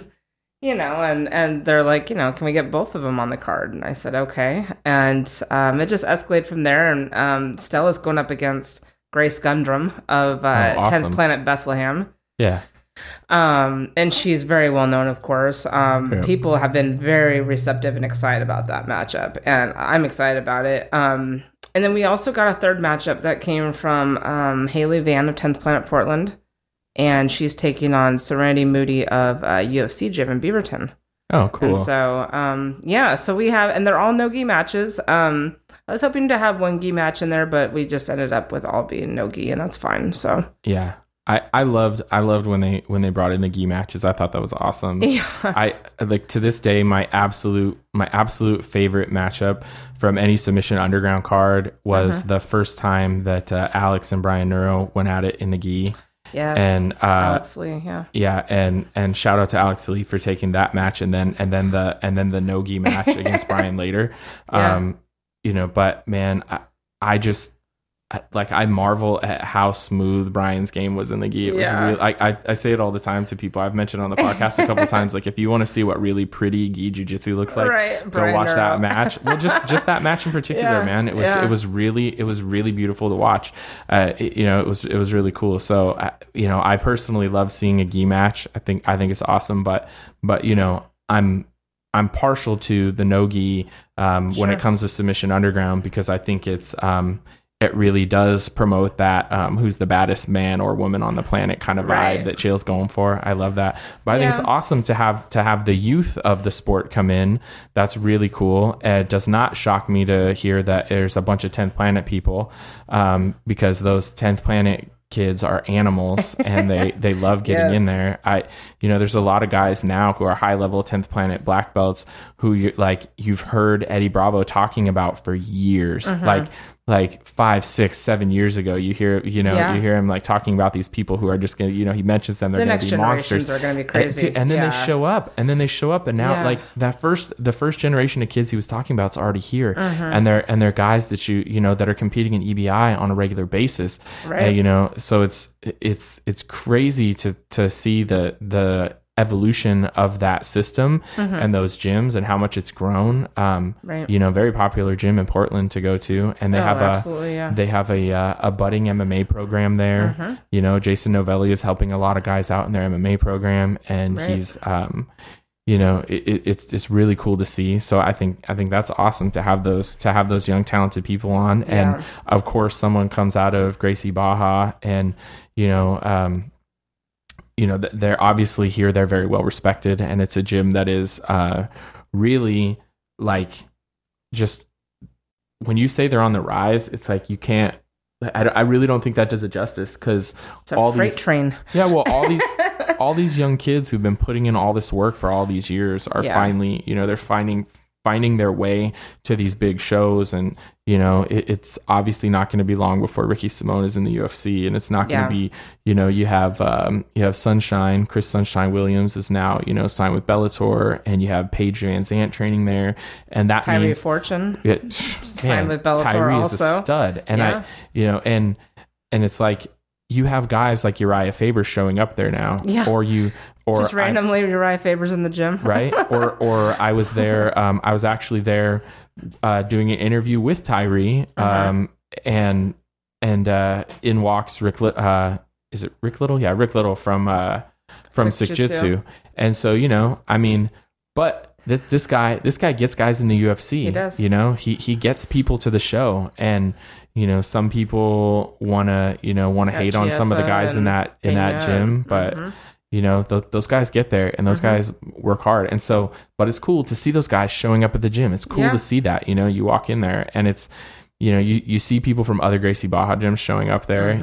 and they're like, can we get both of them on the card? And I said, okay. And it just escalated from there. And Stella's going up against Grace Gundrum of 10th Planet Bethlehem. Yeah. And she's very well known, of course. People have been very receptive and excited about that matchup. And I'm excited about it. And then we also got a third matchup that came from Haley Van of 10th Planet Portland. And she's taking on Serenity Moody of UFC Gym in Beaverton. Oh, cool. And so, so we have, and they're all no-gi matches. I was hoping to have one gi match in there, but we just ended up with all being no-gi, and that's fine. So yeah, I loved when they brought in the gi matches. I thought that was awesome. Yeah. I like to this day my absolute favorite matchup from any Submission Underground card was the first time that Alex and Brian Neuro went at it in the gi. Yes, and Alex Lee, and shout out to Alex Lee for taking that match, and then the no-gi match against Brian later. But man, I marvel at how smooth Brian's game was in the gi. It was real. I say it all the time to people. I've mentioned on the podcast a couple times. Like, if you want to see what really pretty gi jiu-jitsu looks like, go watch that match. Well, just that match in particular, man. It was really beautiful to watch. It was really cool. So I personally love seeing a gi match. I think it's awesome. But I'm partial to the no-gi when it comes to Submission Underground, because I think it really does promote that who's the baddest man or woman on the planet kind of vibe that Chael's going for. I love that. But I think it's awesome to have the youth of the sport come in. That's really cool. It does not shock me to hear that there's a bunch of 10th Planet people, because those 10th Planet kids are animals and they love getting in there. There's a lot of guys now who are high level 10th Planet black belts who you've heard Eddie Bravo talking about for years. Like 5, 6, 7 years ago, you hear him like talking about these people who are just gonna, he mentions them, they're gonna be monsters. Are gonna be crazy. And then they show up, and now like the first generation of kids he was talking about is already here, and they're guys that that are competing in EBI on a regular basis. So it's crazy to see the evolution of that system and those gyms and how much it's grown. Very popular gym in Portland to go to, and they have a budding MMA program there. Jason Novelli is helping a lot of guys out in their MMA program, and he's it's really cool to see. So I think that's awesome to have those young talented people on. And of course someone comes out of Gracie Barra, and they're obviously here. They're very well respected, and it's a gym that is really like, just when you say they're on the rise, it's like you can't I really don't think that does it justice, because It's a freight train. Yeah, well, all these young kids who've been putting in all this work for all these years are finally, they're finding their way to these big shows. And it's obviously not going to be long before Ricky Simone is in the UFC, and it's not going to be, you have Sunshine, Chris Sunshine Williams is now, signed with Bellator, and you have Paige Van Zandt training there, and that Tyree means Fortune signed with Bellator. Tyree also is a stud, and and it's like, you have guys like Uriah Faber showing up there now, or just randomly Uriah Faber's in the gym, right? Or I was there. I was actually there doing an interview with Tyree, and in walks Rick. Is it Rick Little? Yeah, Rick Little from Sick Jitsu. And so but this guy gets guys in the UFC. He does. He gets people to the show, and some people want to hate on some of the guys in that gym, but those guys get there, and those guys work hard. And so, but it's cool to see those guys showing up at the gym. It's cool to see that, you walk in there, and it's, you see people from other Gracie Barra gyms showing up there,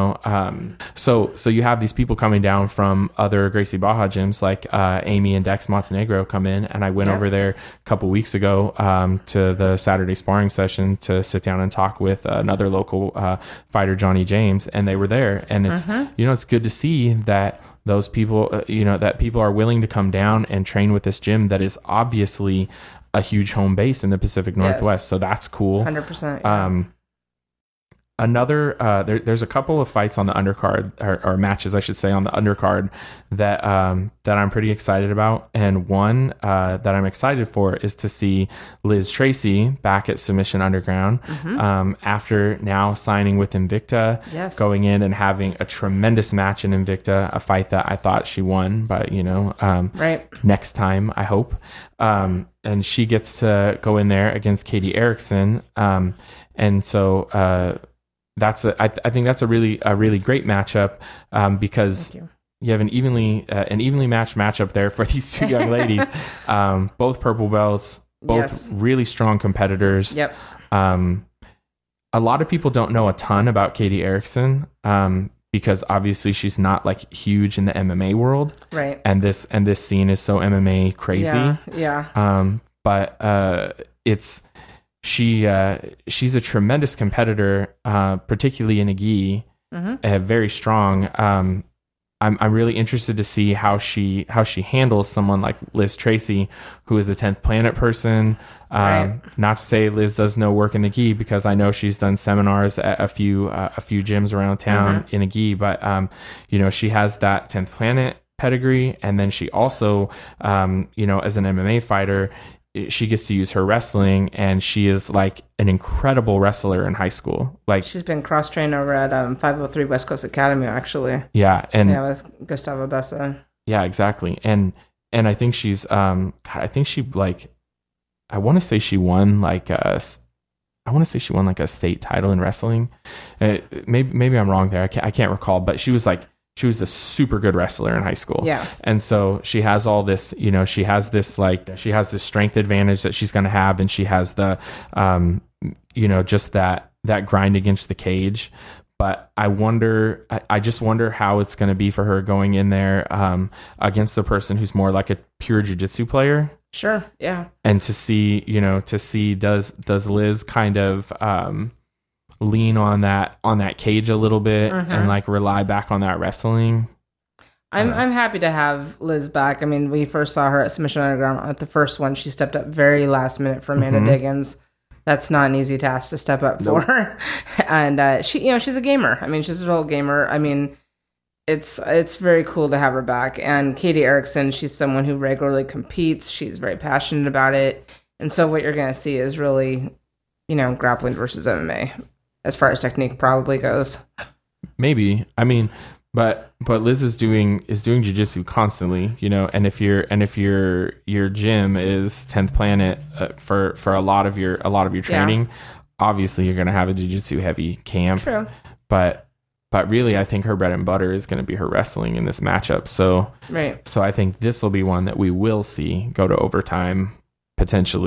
so you have these people coming down from other Gracie Barra gyms, like Amy and Dex Montenegro come in, and I went over there a couple weeks ago to the Saturday sparring session to sit down and talk with another local fighter, Johnny James, and they were there, and it's it's good to see that those people that people are willing to come down and train with this gym that is obviously a huge home base in the Pacific Northwest. So that's cool. 100%. There's a couple of fights on the undercard, or matches, I should say, on the undercard that I'm pretty excited about. And one that I'm excited for is to see Liz Tracy back at Submission Underground after now signing with Invicta, going in and having a tremendous match in Invicta, a fight that I thought she won, but next time, I hope. And she gets to go in there against Katie Erickson. And so I think that's a really great matchup, because you have an evenly matched matchup there for these two young ladies, both purple belts, both really strong competitors. Yep. A lot of people don't know a ton about Katie Erickson, because obviously she's not like huge in the MMA world, right? And this scene is so MMA crazy, but she's a tremendous competitor, particularly in a gi, very strong. I'm really interested to see how she handles someone like Liz Tracy, who is a 10th Planet person. Not to say Liz does no work in the gi, because I know she's done seminars at a few gyms around town in a gi, but she has that 10th Planet pedigree, and then she also as an MMA fighter, she gets to use her wrestling, and she is like an incredible wrestler in high school. Like, she's been cross-trained over at 503 West Coast Academy, actually. Yeah, with Gustavo Bessa. Yeah, exactly. And I think she's I want to say she won like a state title in wrestling. Maybe I'm wrong there. I can't recall, but she was a super good wrestler in high school. Yeah. And so she has all this, she has this strength advantage that she's going to have. And she has the, just that grind against the cage. But I just wonder how it's going to be for her going in there against the person who's more like a pure jiu-jitsu player. Sure. Yeah. And to see does Liz kind of, lean on that cage a little bit and like rely back on that wrestling. I'm happy to have Liz back. I mean, we first saw her at Submission Underground at the first one. She stepped up very last minute for Amanda Diggins. That's not an easy task to step up for her. And she's a gamer. I mean, she's a real gamer. I mean, it's very cool to have her back. And Katie Erickson, she's someone who regularly competes. She's very passionate about it. And so what you're going to see is really, grappling versus MMA. As far as technique probably goes. Maybe. I mean, but Liz is doing jiu-jitsu constantly, and if your gym is 10th Planet for a lot of your training, obviously you're going to have a jiu-jitsu heavy camp. True. But really, I think her bread and butter is going to be her wrestling in this matchup. So I think this will be one that we will see go to overtime potentially.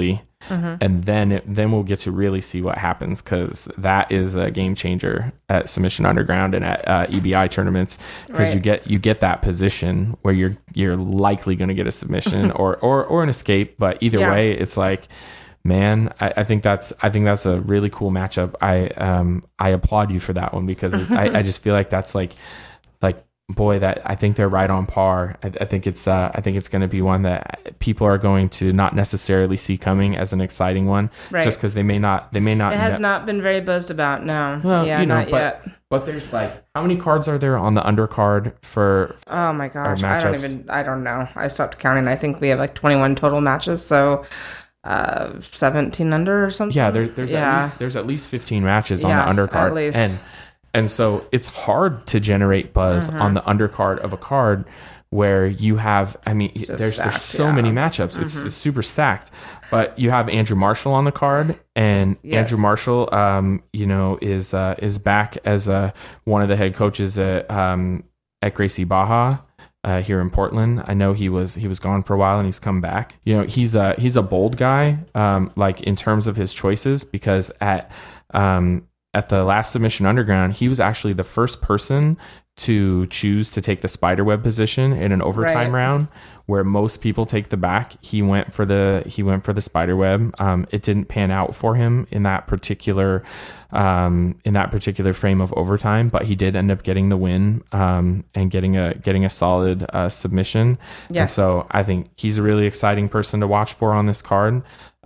and then we'll get to really see what happens, because that is a game changer at Submission Underground and at EBI tournaments, because you get that position where you're likely going to get a submission or an escape, but either way, it's like, man, I think that's a really cool matchup. I applaud you for that one, because I just feel like that's like boy, that I think they're right on par. I think it's going to be one that people are going to not necessarily see coming as an exciting one, just because they may not. It has not been very buzzed about. No, well, not yet. But there's like, how many cards are there on the undercard for? Oh my gosh, I don't know. I stopped counting. I think we have like 21 total matches. So. 17 under or something. Yeah, there's at least 15 matches on the undercard, at least. And so it's hard to generate buzz on the undercard of a card where you have, there's so many matchups. It's super stacked. But you have Andrew Marshall on the card, and Andrew Marshall, is back as one of the head coaches at Gracie Baja. Here in Portland. I know he was gone for a while, and he's come back. He's a bold guy, like in terms of his choices, because at the last Submission Underground, he was actually the first person to choose to take the spiderweb position in an overtime round, where most people take the back. He went for the spiderweb. It didn't pan out for him in that particular frame of overtime, but he did end up getting the win, and getting a solid submission. Yes. And so I think he's a really exciting person to watch for on this card.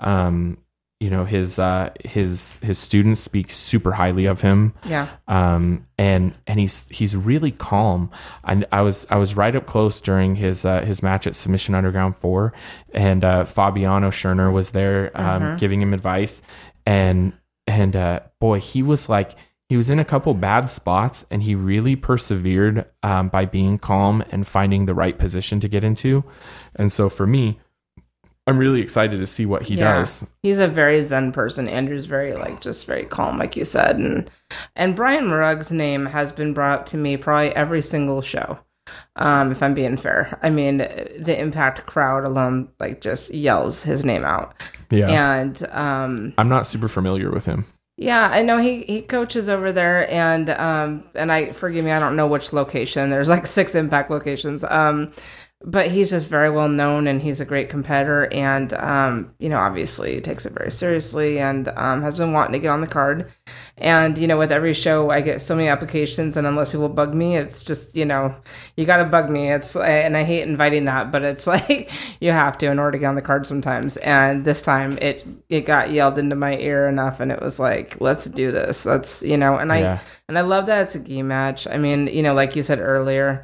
His students speak super highly of him. Yeah. And he's really calm. I was right up close during his match at Submission Underground 4, and Fabiano Scherner was there, giving him advice, and boy, he was in a couple bad spots, and he really persevered, by being calm and finding the right position to get into. And so for me, I'm really excited to see what he does. He's a very zen person. Andrew's very just very calm, like you said. And Brian Marug's name has been brought up to me probably every single show. If I'm being fair. I mean, the Impact crowd alone just yells his name out. Yeah. And I'm not super familiar with him. Yeah, I know he coaches over there, and forgive me, I don't know which location. There's 6 Impact locations. But he's just very well known, and he's a great competitor, and obviously he takes it very seriously, and has been wanting to get on the card. And with every show, I get so many applications, and unless people bug me, it's just you got to bug me. And I hate inviting that, but it's you have to in order to get on the card sometimes. And this time it got yelled into my ear enough, and it was let's do this. Let's and I love that it's a gi match. I mean, like you said earlier.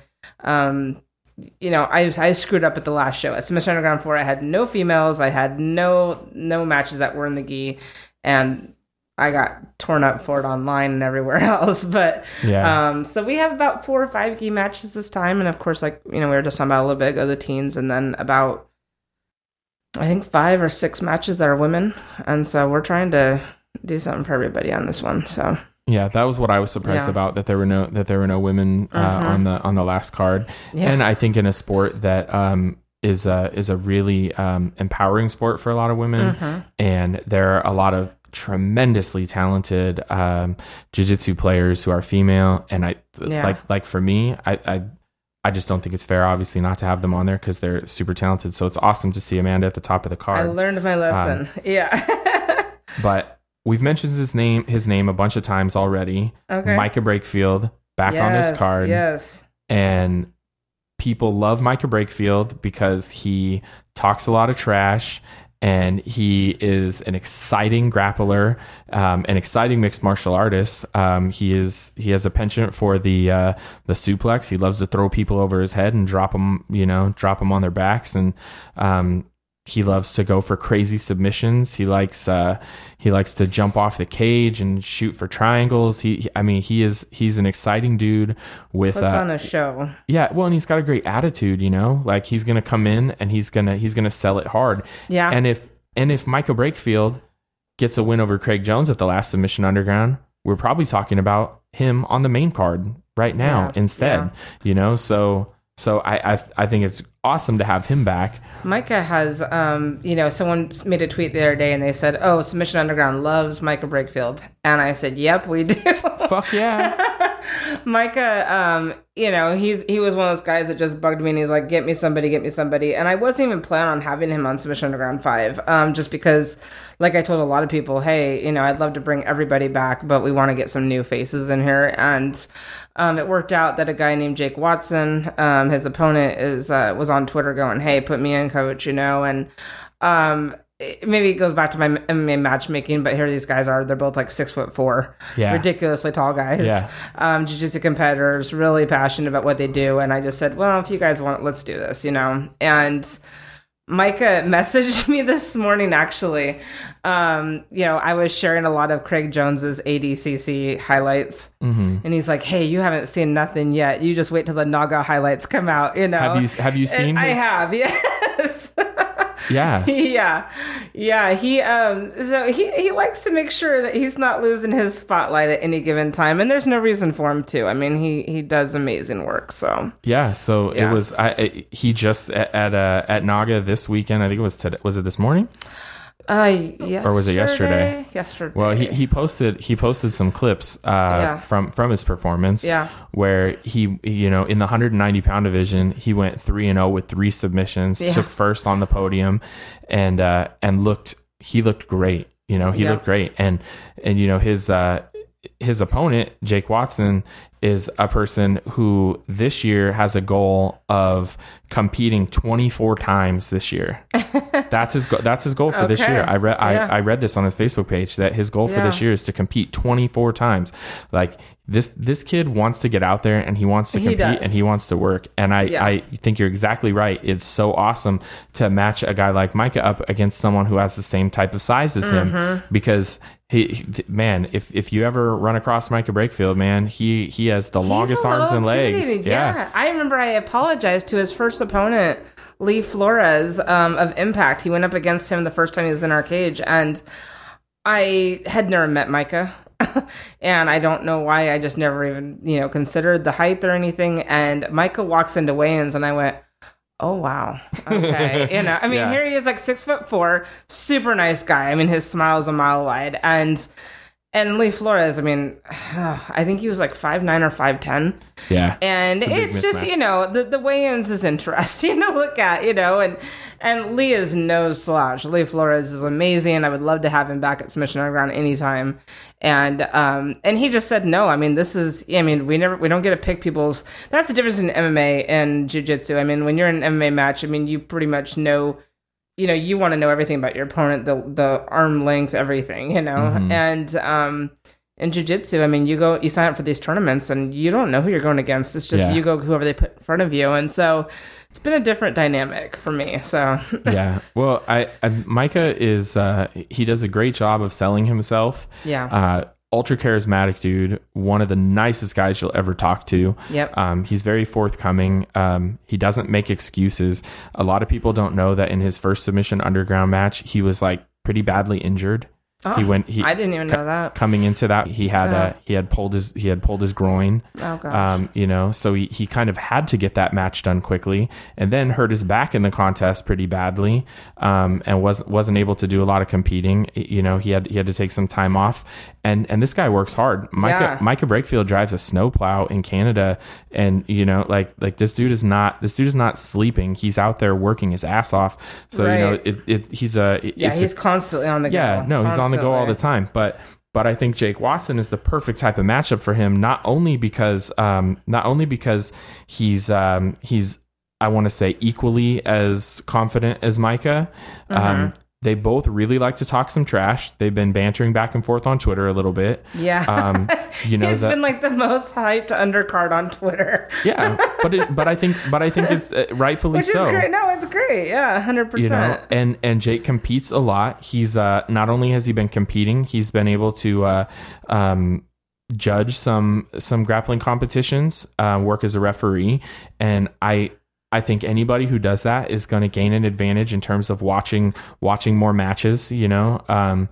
I screwed up at the last show. At Submission Underground 4, I had no females. I had no matches that were in the gi, and I got torn up for it online and everywhere else. But so we have about 4 or 5 gi matches this time, and of course, we were just talking about a little bit ago, the teens, and then about I think 5 or 6 matches that are women, and so we're trying to do something for everybody on this one. So. Yeah, that was what I was surprised about, that there were no women on the last card. Yeah. And I think in a sport that is a really empowering sport for a lot of women, and there are a lot of tremendously talented jiu-jitsu players who are female, and like for me, I just don't think it's fair, obviously, not to have them on there, because they're super talented. So it's awesome to see Amanda at the top of the card. I learned my lesson. But we've mentioned his name a bunch of times already. Okay. Micah Brakefield back on this card. Yes. And people love Micah Brakefield because he talks a lot of trash, and he is an exciting grappler, an exciting mixed martial artist. He has a penchant for the suplex. He loves to throw people over his head and drop them on their backs, and he loves to go for crazy submissions. He likes to jump off the cage and shoot for triangles. He's an exciting dude with puts on a show. Yeah, well, and he's got a great attitude, he's going to come in and he's going to sell it hard. Yeah. And if Micah Brakefield gets a win over Craig Jones at the last Submission Underground, we're probably talking about him on the main card right now instead. So So I think it's awesome to have him back. Micah has, someone made a tweet the other day and they said, "Oh, Submission Underground loves Micah Brakefield," and I said, "Yep, we do." Fuck yeah. Micah, he was one of those guys that just bugged me, and he's like, get me somebody. And I wasn't even planning on having him on Submission Underground 5, just because, like I told a lot of people, hey, I'd love to bring everybody back, but we want to get some new faces in here. And it worked out that a guy named Jake Watson, his opponent, was on Twitter going, hey, put me in, coach, and maybe it goes back to my MMA matchmaking, but here these guys are. They're both like 6'4", ridiculously tall guys. Yeah. Jiu-jitsu competitors, really passionate about what they do. And I just said, well, if you guys want, let's do this, And Micah messaged me this morning, actually. I was sharing a lot of Craig Jones's ADCC highlights. Mm-hmm. And he's like, hey, you haven't seen nothing yet. You just wait till the Naga highlights come out, Have you seen I have, yes. Yeah. Yeah. He likes to make sure that he's not losing his spotlight at any given time, and there's no reason for him to. I mean, he does amazing work. So it was. He just at Naga this weekend. I think it was today. Was it this morning? Yes. Or was it yesterday? Yesterday. Well, he posted some clips from his performance. Yeah. Where he in the 190-pound division, he went 3-0 with 3 submissions, took first on the podium, and looked great. He looked great, and his opponent, Jake Watson, is a person who this year has a goal of competing 24 times this year. That's his goal for this year. I read this on his Facebook page that his goal for this year is to compete 24 times. Like this kid wants to get out there and he wants to compete and he wants to work. And I think you're exactly right. It's so awesome to match a guy like Micah up against someone who has the same type of size as him, because if you ever run across Micah Brakefield, man, he has the longest arms and legs. Yeah. I remember I apologized to his first opponent, Lee Flores, of Impact. He went up against him the first time he was in our cage, and I had never met Micah. And I don't know why. I just never even, considered the height or anything. And Micah walks into weigh-ins, and I went, oh, wow. Okay. Here he is, like 6'4", super nice guy. I mean, his smile is a mile wide. And Lee Flores, I think he was like 5'9" or 5'10". Yeah. And it's just, the weigh-ins is interesting to look at, and Lee is no slouch. Lee Flores is amazing. I would love to have him back at Submission Underground anytime. And he just said no. I mean, we don't get to pick people's. That's the difference in MMA and jiu-jitsu. I mean, when you're in an MMA match, you pretty much know. You want to know everything about your opponent, the arm length, everything. Mm-hmm. And in jiu-jitsu, you sign up for these tournaments, and you don't know who you're going against. It's just you go whoever they put in front of you, and so it's been a different dynamic for me. So yeah, well, Micah is he does a great job of selling himself. Yeah. Ultra charismatic dude, one of the nicest guys you'll ever talk to. Yep. He's very forthcoming. He doesn't make excuses. A lot of people don't know that in his first Submission Underground match, he was like pretty badly injured. Oh, I didn't even know that. Coming into that, he had pulled his groin. Oh gosh. So he kind of had to get that match done quickly, and then hurt his back in the contest pretty badly, and wasn't able to do a lot of competing. He had to take some time off, and this guy works hard. Micah Brakefield drives a snowplow in Canada, and like this dude is not sleeping. He's out there working his ass off. So right. He's constantly on the go. Yeah, no, he's on the go all the time, but I think Jake Watson is the perfect type of matchup for him. Not only because he's I want to say equally as confident as Micah. Mm-hmm. They both really like to talk some trash. They've been bantering back and forth on Twitter a little bit. Yeah. It's been like the most hyped undercard on Twitter. Yeah, but I think it's rightfully Which so. Which is great. No, it's great. Yeah, 100%. And Jake competes a lot. He's not only has he been competing, he's been able to judge some grappling competitions, work as a referee, and I think anybody who does that is going to gain an advantage in terms of watching more matches. In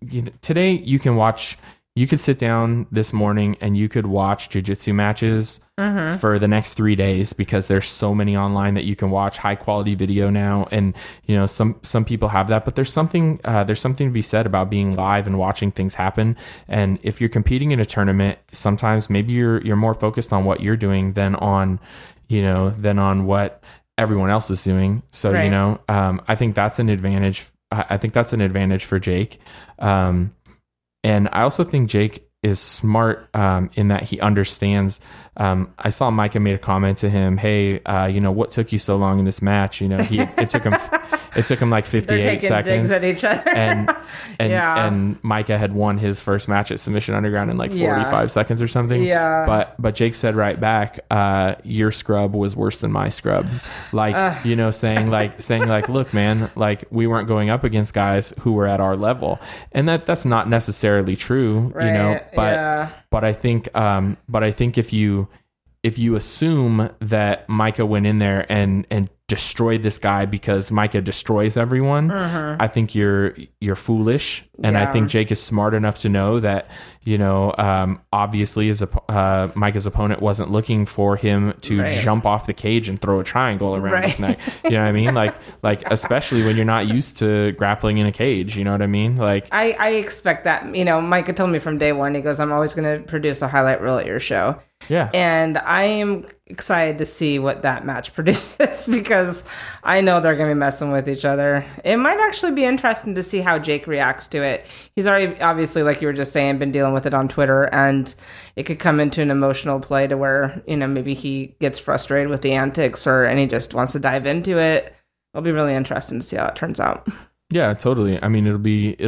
today you could sit down this morning and you could watch jiu-jitsu matches for the next 3 days, because there's so many online that you can watch high quality video now. And, you know, some people have that, but there's something to be said about being live and watching things happen. And if you're competing in a tournament, sometimes maybe you're more focused on what you're doing than on what everyone else is doing. So, Right. you know, I think that's an advantage. I think that's an advantage for Jake. And I also think Jake is smart in that he understands. I saw Micah made a comment to him, "Hey, you know, what took you so long in this match?" You know, it took him like 58 They're taking seconds. digs at each other. And Micah had won his first match at Submission Underground in like 45 seconds or something. Yeah. But Jake said right back, "Your scrub was worse than my scrub." Like, you know, saying like, "Look, man, like we weren't going up against guys who were at our level," and that's not necessarily true, you know. Right, But yeah. but I think if you assume that Micah went in there and destroyed this guy because Micah destroys everyone, I think you're foolish. And I Yeah. think Jake is smart enough to know that, you know, obviously Micah's opponent wasn't looking for him to Right. jump off the cage and throw a triangle around Right. his neck. You know what I mean? Like especially when you're not used to grappling in a cage. You know what I mean? Like, I expect that. You know, Micah told me from day one, he goes, "I'm always going to produce a highlight reel at your show." yeah. And I am excited to see what that match produces, because I know they're going to be messing with each other. It might actually be interesting to see how Jake reacts to it. He's already, obviously, like you were just saying, been dealing with it on Twitter, and it could come into an emotional play to where, you know, maybe he gets frustrated with the antics and he just wants to dive into it. It'll be really interesting to see how it turns out. Yeah, totally. I mean, it'll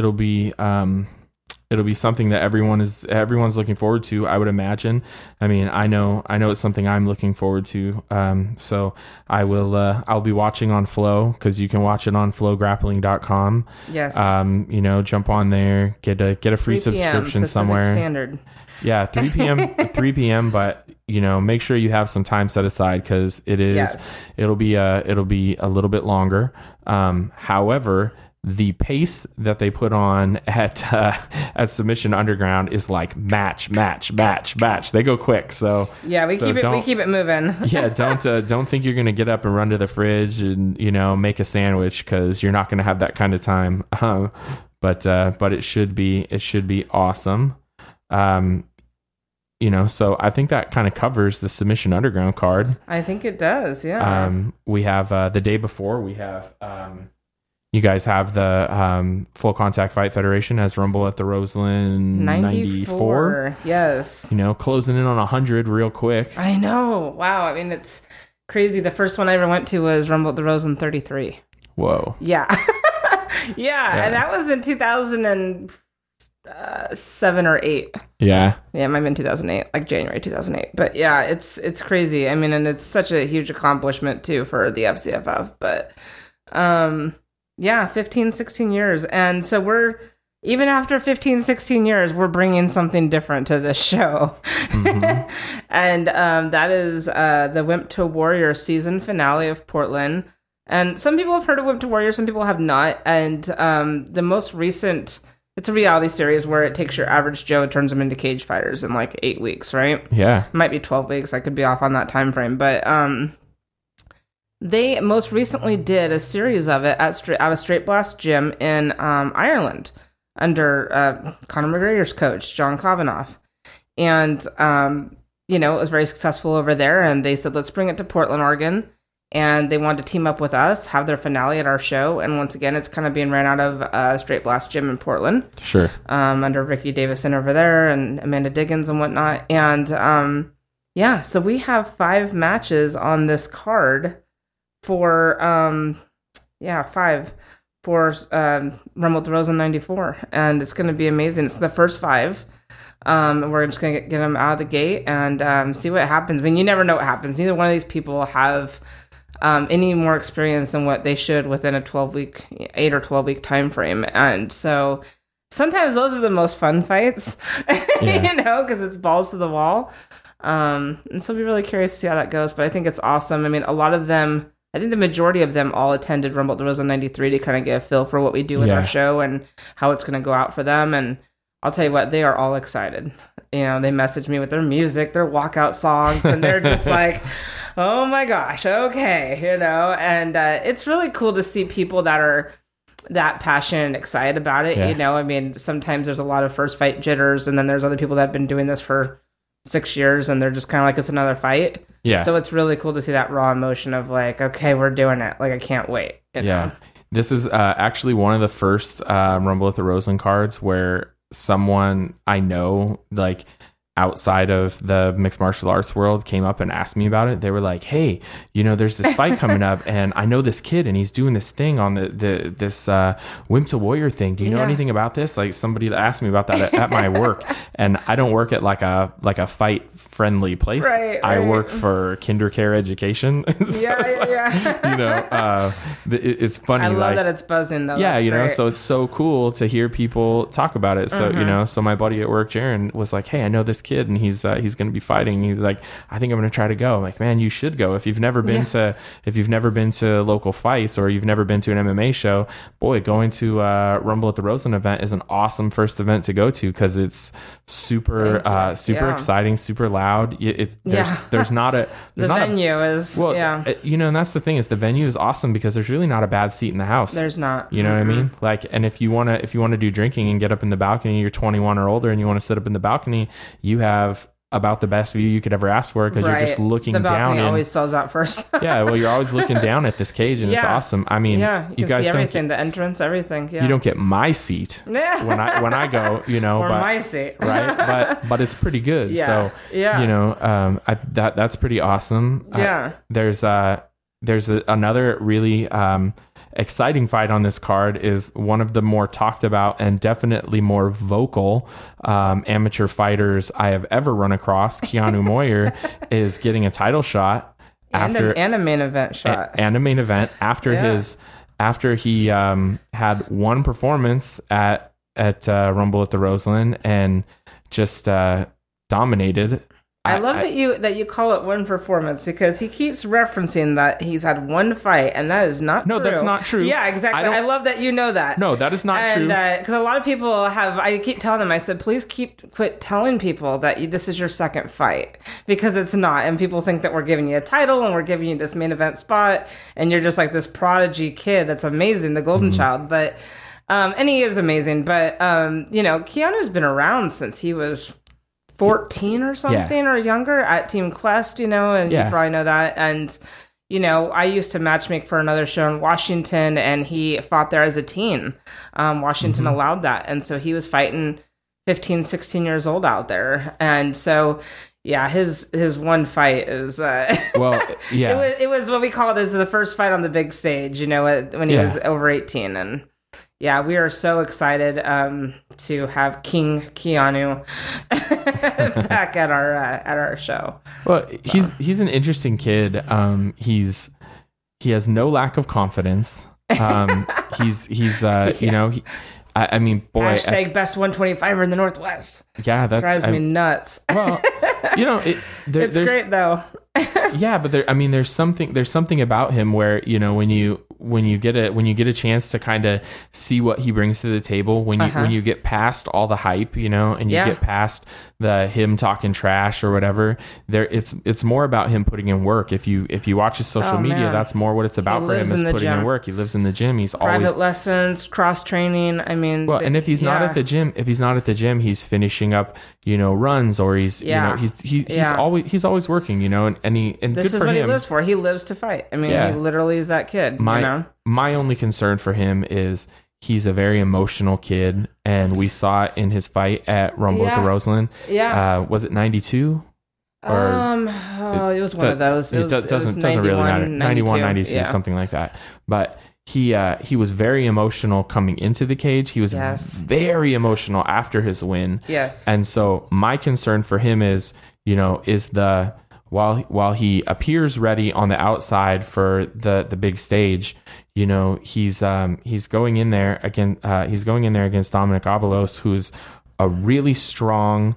be something that everyone's looking forward to, I would imagine. I mean, I know it's something I'm looking forward to. So I'll be watching on Flow, because you can watch it on flowgrappling.com. Yes. You know, jump on there, get a free 3 p.m. subscription Pacific somewhere. Standard. Yeah, 3 p.m. But, you know, make sure you have some time set aside, because Yes. it'll be a little bit longer. However, the pace that they put on at Submission Underground is like match. They go quick. So Yeah, we keep it moving. yeah, don't think you're going to get up and run to the fridge and, you know, make a sandwich, because you're not going to have that kind of time. But it should be awesome. You know, so I think that kind of covers the Submission Underground card. I think it does. Yeah. We have the day before, we have you guys have the Full Contact Fight Federation has Rumble at the Roseland 94. Yes. You know, closing in on 100 real quick. I know. Wow. I mean, it's crazy. The first one I ever went to was Rumble at the Roseland 33. Whoa. Yeah. Yeah. And that was in 2007 or 8. Yeah. Yeah, it might have been 2008, like January 2008. But yeah, it's crazy. I mean, and it's such a huge accomplishment too for the FCFF. But yeah, 15, 16 years. And so even after 15, 16 years, we're bringing something different to this show. Mm-hmm. And that is the Wimp to Warrior season finale of Portland. And some people have heard of Wimp to Warrior, some people have not. And the most recent, it's a reality series where it takes your average Joe, turns them into cage fighters in like 8 weeks, right? Yeah. It might be 12 weeks. I could be off on that time frame. But they most recently did a series of it out of Straight Blast Gym in Ireland under Conor McGregor's coach, John Kavanagh. And, you know, it was very successful over there. And they said, let's bring it to Portland, Oregon. And they wanted to team up with us, have their finale at our show. And once again, it's kind of being ran out of Straight Blast Gym in Portland. Sure. Under Ricky Davison over there and Amanda Diggins and whatnot. And, yeah, so we have 5 matches on this card for 5 for Rumble at the Roseland 94, and it's going to be amazing. It's the first 5. We're just going to get them out of the gate and see what happens. I mean, you never know what happens. Neither one of these people have any more experience than what they should within a 8 or 12 week time frame, and so sometimes those are the most fun fights, you know, because it's balls to the wall. And so I'll be really curious to see how that goes. But I think it's awesome. I mean, a lot of them, I think the majority of them all attended Rumble at the Roseland 93 to kind of get a feel for what we do with our show and how it's going to go out for them. And I'll tell you what, they are all excited. they message me with their music, their walkout songs, and they're just like, oh my gosh, okay, and it's really cool to see people that are that passionate and excited about it. Yeah. I mean, sometimes there's a lot of first fight jitters, and then there's other people that have been doing this for 6 years, and they're just kind of like, it's another fight. Yeah. So it's really cool to see that raw emotion of like, okay, we're doing it. Like, I can't wait. Yeah. This is actually one of the first Rumble at the Roseland cards where someone I know, like outside of the mixed martial arts world, came up and asked me about it. They were like, hey, there's this fight coming up, and I know this kid, and he's doing this thing on this Wimp to Warrior thing. Do you know anything about this? Like, somebody asked me about that at my work, and I don't work at like a fight friendly place. Right. I work for kinder care education. So it's funny. I love that it's buzzing though. Yeah, That's great. so it's so cool to hear people talk about it. So, so my buddy at work, Jaron, was like, hey, I know this kid, and he's going to be fighting. He's like, I think I'm going to try to go. I'm like, man, you should go. If you've never been to local fights, or you've never been to an MMA show, boy, going to Rumble at the Roseland event is an awesome first event to go to, because it's super exciting, super loud. There's not a venue is and that's the thing, is the venue is awesome because there's really not a bad seat in the house. There's not. You know what I mean? Like, and if you want to do drinking and get up in the balcony, you're 21 or older, and you want to sit up in the balcony, you have about the best view you could ever ask for, because you're just looking down. The balcony always sells out first. Yeah, well, you're always looking down at this cage, and it's awesome. I mean, you guys see everything, the entrance, everything. Yeah. You don't get my seat when I go, or but, my seat, right? But it's pretty good. So that's pretty awesome. There's another really exciting fight on this card, is one of the more talked about and definitely more vocal amateur fighters I have ever run across. Keanu Moyer is getting a title shot and a main event shot and a main event after he had one performance at Rumble at the Roseland and just dominated. I love that you call it one performance, because he keeps referencing that he's had one fight, and that is not true. No, that's not true. Yeah, exactly. I love that you know that. No, that is not true. Because a lot of people I keep telling them, I said, please quit telling people that this is your second fight, because it's not. And people think that we're giving you a title and we're giving you this main event spot, and you're just like this prodigy kid that's amazing, the golden child. But, and he is amazing. But, Keanu's been around since he was 14 or something or younger at Team Quest, and you probably know that. And, I used to matchmake for another show in Washington, and he fought there as a teen. Washington allowed that. And so he was fighting 15, 16 years old out there. And so, his one fight is, it was what we call it as the first fight on the big stage, when he was over 18. And we are so excited to have King Keanu back at our show. Well, he's an interesting kid. He has no lack of confidence. He's I mean, boy. Hashtag best 125er in the Northwest. Yeah, that drives me nuts. Well, it's great though. Yeah, but there's something about him where, when you get a chance to kind of see what he brings to the table, when you get past all the hype, and you get past him talking trash or whatever, it's more about him putting in work. If you watch his social media, that's more what it's about for him, is putting in work. He lives in the gym. He's private always lessons, cross training. I mean, well, and if he's not at the gym, he's finishing up, runs, or he's always working, and this good is for what him. He lives for. He lives to fight. I mean, he literally is that kid. My only concern for him is he's a very emotional kid, and we saw it in his fight at Rumble at the Roseland. Yeah. Was it 92? It was one of those. It doesn't really matter. 91, 92, something like that. But he was very emotional coming into the cage. He was very emotional after his win. Yes. And so my concern for him is, while he appears ready on the outside for the big stage, he's going in there again. He's going in there against Dominic Abalos, who's a really strong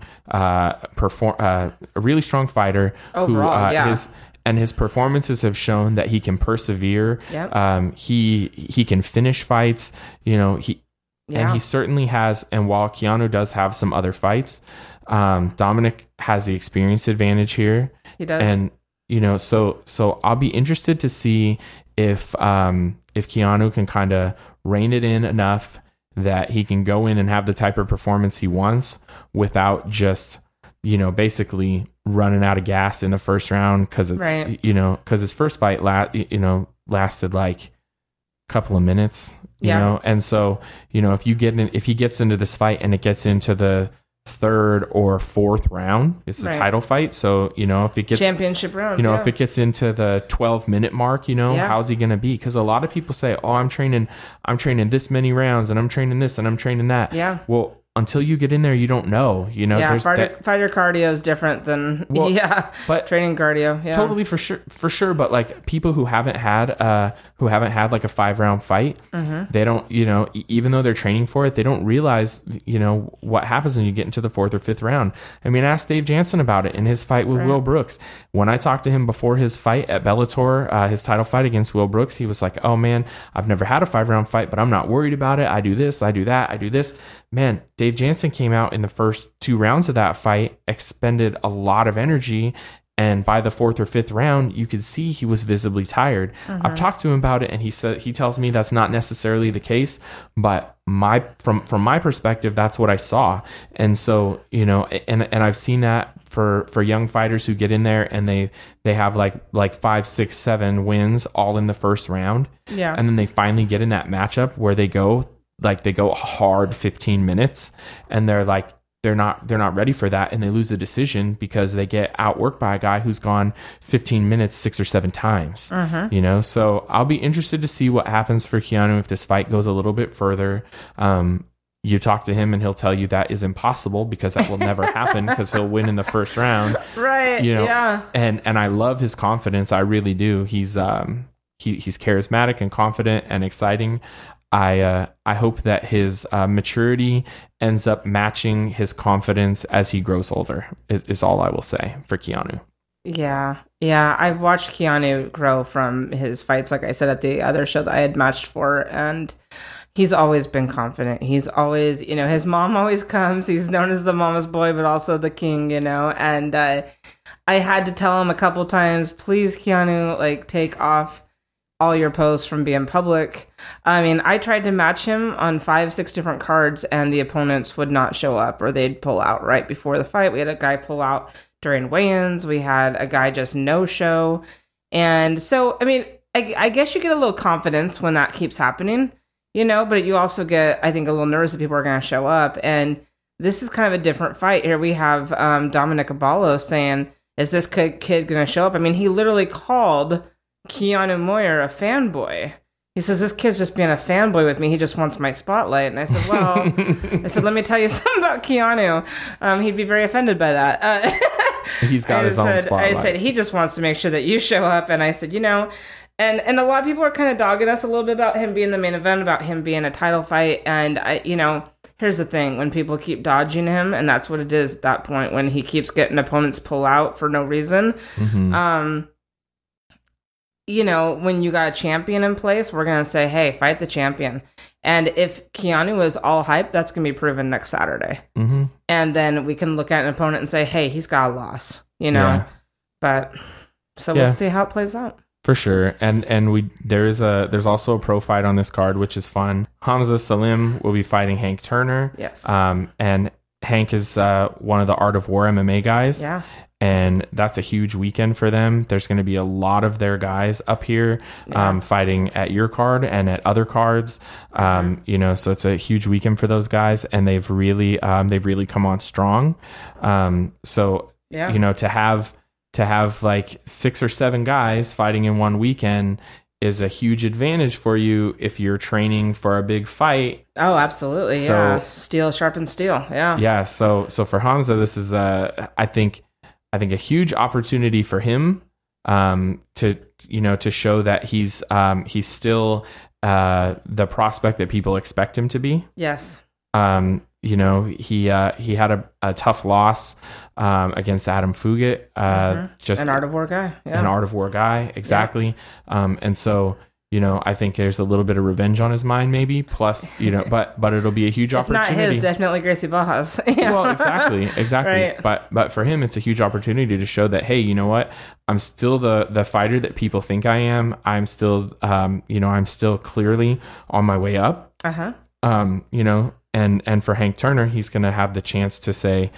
fighter. Overall, his performances have shown that he can persevere. Yep. He can finish fights. And he certainly has. And while Keanu does have some other fights, Dominic has the experience advantage here. He does. And, so I'll be interested to see if Keanu can kind of rein it in enough that he can go in and have the type of performance he wants without just, basically running out of gas in the first round. Cause it's, right. Cause his first fight, lasted like a couple of minutes, you know? And so, if he gets into this fight and it gets into the third or fourth round, it's a title fight. So, if it gets championship round, if it gets into the 12-minute mark, how's he going to be? Because a lot of people say, oh, I'm training this many rounds and I'm training this and I'm training that. Yeah. Well, until you get in there, you don't know, fighter cardio is different than but training cardio. Yeah, totally for sure. But like people who haven't had like a 5-round fight, they don't, even though they're training for it, they don't realize, what happens when you get into the 4th or 5th round. I mean, ask Dave Jansen about it in his fight with Will Brooks. When I talked to him before his fight at Bellator, his title fight against Will Brooks, he was like, oh man, I've never had a 5-round fight, but I'm not worried about it. I do this, I do that, I do this. Man, Dave Jansen came out in the first 2 rounds of that fight, expended a lot of energy, and by the 4th or 5th round, you could see he was visibly tired. I've talked to him about it, and he tells me that's not necessarily the case, but from my perspective, that's what I saw. And so, and I've seen that for young fighters who get in there and they have like 5, 6, 7 wins all in the first round. Yeah. And then they finally get in that matchup where they go hard 15 minutes and they're not ready for that, and they lose a decision because they get outworked by a guy who's gone 15 minutes 6 or 7 times. So I'll be interested to see what happens for Keanu if this fight goes a little bit further. You talk to him and he'll tell you that is impossible because that will never happen because he'll win in the first round. Right. Yeah. And I love his confidence. I really do. He's charismatic and confident and exciting. I hope that his maturity ends up matching his confidence as he grows older is all I will say for Keanu. Yeah. I've watched Keanu grow from his fights, like I said, at the other show that I had matched for, and he's always been confident. He's always, his mom always comes. He's known as the mama's boy, but also the king, and I had to tell him a couple times, please, Keanu, take off all your posts from being public. I mean, I tried to match him on 5, 6 different cards and the opponents would not show up or they'd pull out right before the fight. We had a guy pull out during weigh-ins. We had a guy just no-show. And so, I mean, I guess you get a little confidence when that keeps happening, but you also get, I think, a little nervous that people are going to show up. And this is kind of a different fight. Here we have Dominic Abalo saying, is this kid going to show up? I mean, he literally called Keanu Moyer a fanboy. He says, this kid's just being a fanboy with me. He just wants my spotlight. And I said, well, let me tell you something about Keanu. He'd be very offended by that. He's got his own spotlight. I said, he just wants to make sure that you show up. And I said, and a lot of people are kind of dogging us a little bit about him being the main event, about him being a title fight. And here's the thing, when people keep dodging him, and that's what it is at that point, when he keeps getting opponents pull out for no reason, when you got a champion in place, we're going to say, hey, fight the champion. And if Keanu is all hype, that's going to be proven next Saturday. And then we can look at an opponent and say, hey, he's got a loss, But we'll see how it plays out. For sure. And there's also a pro fight on this card, which is fun. Hamza Salim will be fighting Hank Turner. Yes. And Hank is one of the Art of War MMA guys. Yeah. And that's a huge weekend for them. There's going to be a lot of their guys up here fighting at your card and at other cards. So it's a huge weekend for those guys, and they've really come on strong. To have like 6 or 7 guys fighting in one weekend is a huge advantage for you if you're training for a big fight. Oh, absolutely. So, steel sharpens steel. Yeah. Yeah. So for Hamza, this is I think a huge opportunity for him to show that he's still the prospect that people expect him to be. Yes. He had a tough loss against Adam Fugitt. Just an Art of War guy. Yeah. An Art of War guy, exactly. Yeah. And so I think there's a little bit of revenge on his mind, maybe. Plus, but it'll be a huge opportunity. Not his, definitely Gracie Barra's. Yeah. Well, exactly. Right. But for him, it's a huge opportunity to show that, hey, you know what? I'm still the fighter that people think I am. I'm still, I'm still clearly on my way up. And for Hank Turner, he's going to have the chance to say,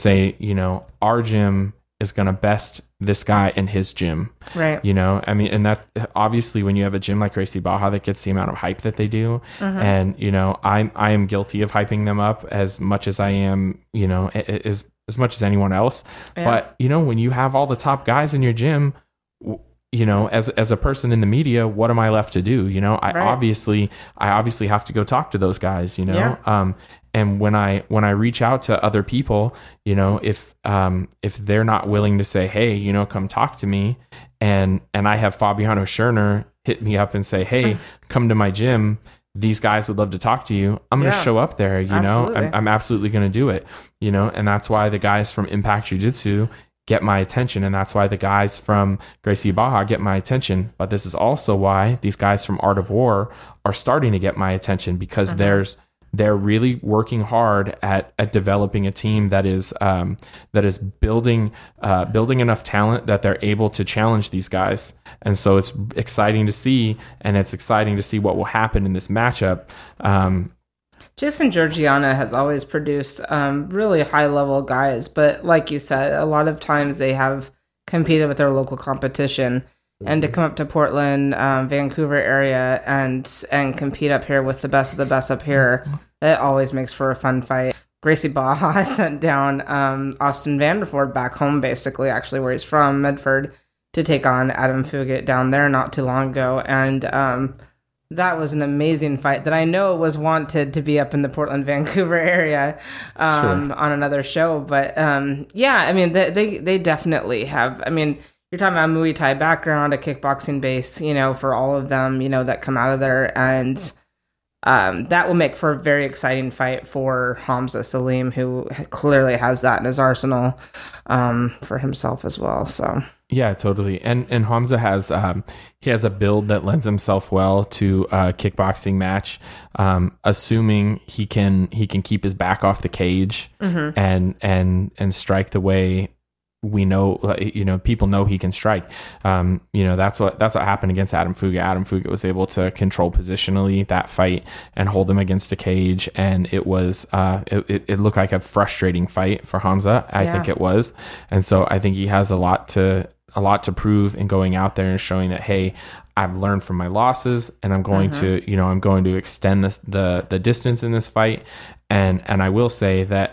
our gym is going to best this guy in his gym. Right. And that obviously when you have a gym like Gracie Barra that gets the amount of hype that they do, and, I am guilty of hyping them up as much as I am, as much as anyone else. Yeah. But, when you have all the top guys in your gym, as a person in the media, what am I left to do? I obviously have to go talk to those guys, Yeah. And when I reach out to other people, if they're not willing to say, hey, come talk to me, and I have Fabiano Scherner hit me up and say, hey, come to my gym, these guys would love to talk to you, I'm going to show up there, Absolutely. I'm absolutely going to do it, and that's why the guys from Impact Jiu-Jitsu get my attention, and that's why the guys from Gracie Barra get my attention. But this is also why these guys from Art of War are starting to get my attention, because they're really working hard at developing a team that is building enough talent that they're able to challenge these guys. And so it's exciting to see, and it's exciting to see what will happen in this matchup. Jason Georgiana has always produced really high-level guys, but like you said, a lot of times they have competed with their local competition, and to come up to Portland, Vancouver area, and compete up here with the best of the best up here, that always makes for a fun fight. Gracie Barra sent down Austin Vanderford back home, basically, actually, where he's from, Medford, to take on Adam Fugit down there not too long ago, and that was an amazing fight that I know was wanted to be up in the Portland, Vancouver area on another show. But they definitely have. I mean, you're talking about a Muay Thai background, a kickboxing base, for all of them, that come out of there. And that will make for a very exciting fight for Hamza Salim, who clearly has that in his arsenal for himself as well. So. Yeah, totally. And Hamza has he has a build that lends himself well to a kickboxing match, assuming he can keep his back off the cage and strike the way we know, people know he can strike. That's what happened against Adam Fugit. Adam Fugit was able to control positionally that fight and hold him against a cage, and it was it looked like a frustrating fight for Hamza. I think it was, and so I think he has a lot to prove in going out there and showing that, hey, I've learned from my losses, and I'm going to extend the distance in this fight. And I will say that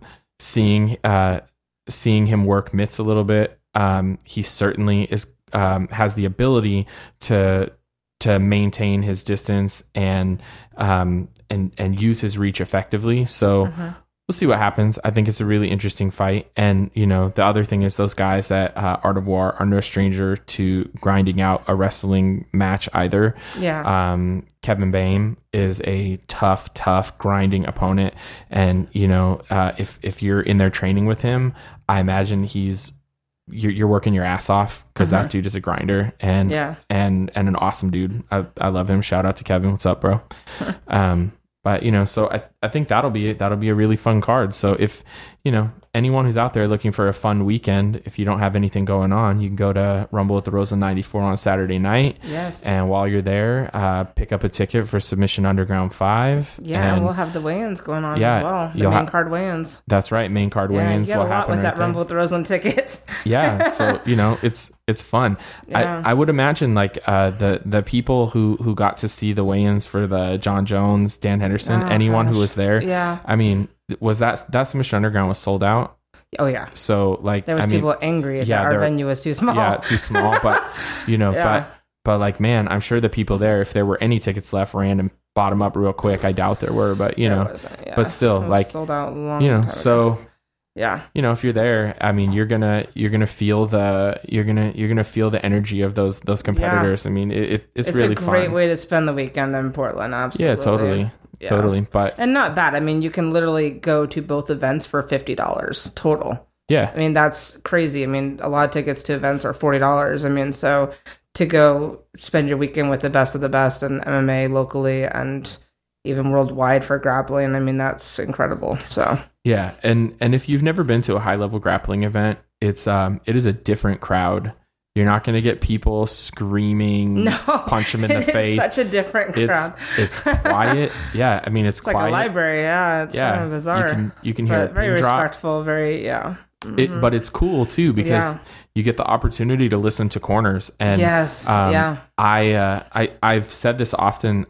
seeing him work mitts a little bit, he certainly is has the ability to maintain his distance and use his reach effectively. So we'll see what happens. I think it's a really interesting fight. And, the other thing is those guys at Art of War are no stranger to grinding out a wrestling match either. Yeah. Kevin Boehm is a tough grinding opponent. And, if you're in there training with him, I imagine you're working your ass off, because that dude is a grinder and an awesome dude. I love him. Shout out to Kevin. What's up, bro? But, so I think that'll be a really fun card. So if, anyone who's out there looking for a fun weekend, if you don't have anything going on, you can go to Rumble at the Roseland 94 on Saturday night. Yes. And while you're there, pick up a ticket for Submission Underground 5. Yeah, and we'll have the weigh-ins going on as well. The main card weigh-ins. That's right. Main card weigh-ins will happen. You get a lot with that there. Rumble at the Roseland ticket. Yeah. So, it's fun. Yeah. I would imagine the people who got to see the weigh-ins for the John Jones, Dan Henderson, anyone who was there. Yeah. I mean, was that Submission Underground was sold out? Oh yeah. So there was people angry that our venue was too small. Yeah, too small. But but man, I'm sure the people there, if there were any tickets left, ran and bought them up real quick. I doubt there were, but but still, sold out long time so. Ago. Yeah. If you're there, I mean, you're gonna feel the energy of those competitors. Yeah. I mean, it's really fun. It's a great way to spend the weekend in Portland. Absolutely. Yeah, totally. Yeah. Totally. And not bad. I mean, you can literally go to both events for $50 total. Yeah. I mean, that's crazy. I mean, a lot of tickets to events are $40. I mean, so to go spend your weekend with the best of the best in MMA locally and even worldwide for grappling. I mean, that's incredible. So yeah, and if you've never been to a high level grappling event, it is a different crowd. You're not going to get people screaming, punch them in the face. It's such a different crowd. It's quiet. Yeah, I mean, it's quiet. Like a library. Yeah, it's kind of bizarre. You can hear it very respectful. drop. Very Mm-hmm. But it's cool too because you get the opportunity to listen to corners. And I've said this often.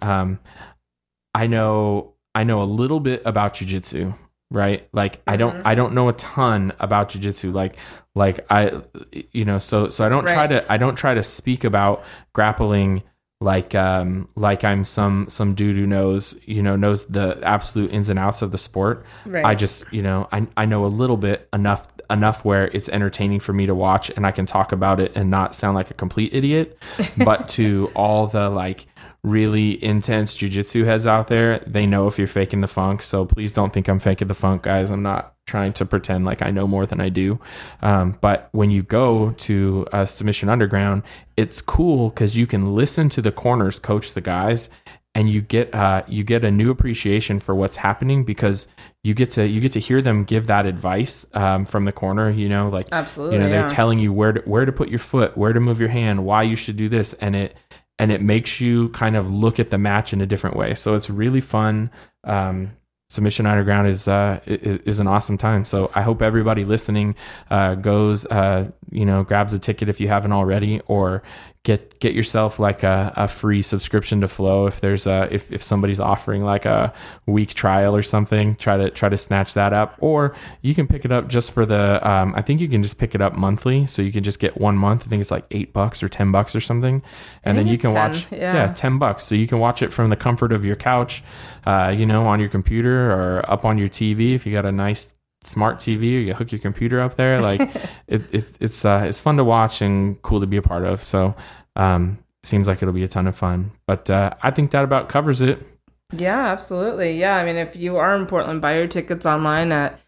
I know a little bit about jiu-jitsu, right? Like I don't know a ton about jiu-jitsu. Like I, so I don't try to speak about grappling like I'm some dude who knows the absolute ins and outs of the sport. Right. I just, I know a little bit enough where it's entertaining for me to watch and I can talk about it and not sound like a complete idiot. But to all the like really intense jiu-jitsu heads out there, they know if you're faking the funk. So please don't think I'm faking the funk, guys. I'm not trying to pretend like I know more than I do. But when you go to Submission Underground, it's cool because you can listen to the corners coach the guys, and you get a new appreciation for what's happening because you get to hear them give that advice from the corner. Absolutely, they're telling you where to put your foot, where to move your hand, why you should do this, and it makes you kind of look at the match in a different way. So it's really fun. Submission Underground is an awesome time. So I hope everybody listening goes, grabs a ticket if you haven't already, or get yourself like a free subscription to Flow if there's if somebody's offering like a week trial or something. Try to snatch that up, or you can pick it up just for the. I think you can just pick it up monthly, so you can just get 1 month. I think it's like $8 or $10 or something, and then you can watch $10. So you can watch it from the comfort of your couch, on your computer or up on your TV if you got a nice smart TV or you hook your computer up there. Like it's fun to watch and cool to be a part of. So seems like it'll be a ton of fun. But I think that about covers it. Yeah, absolutely. Yeah, I mean, if you are in Portland, buy your tickets online at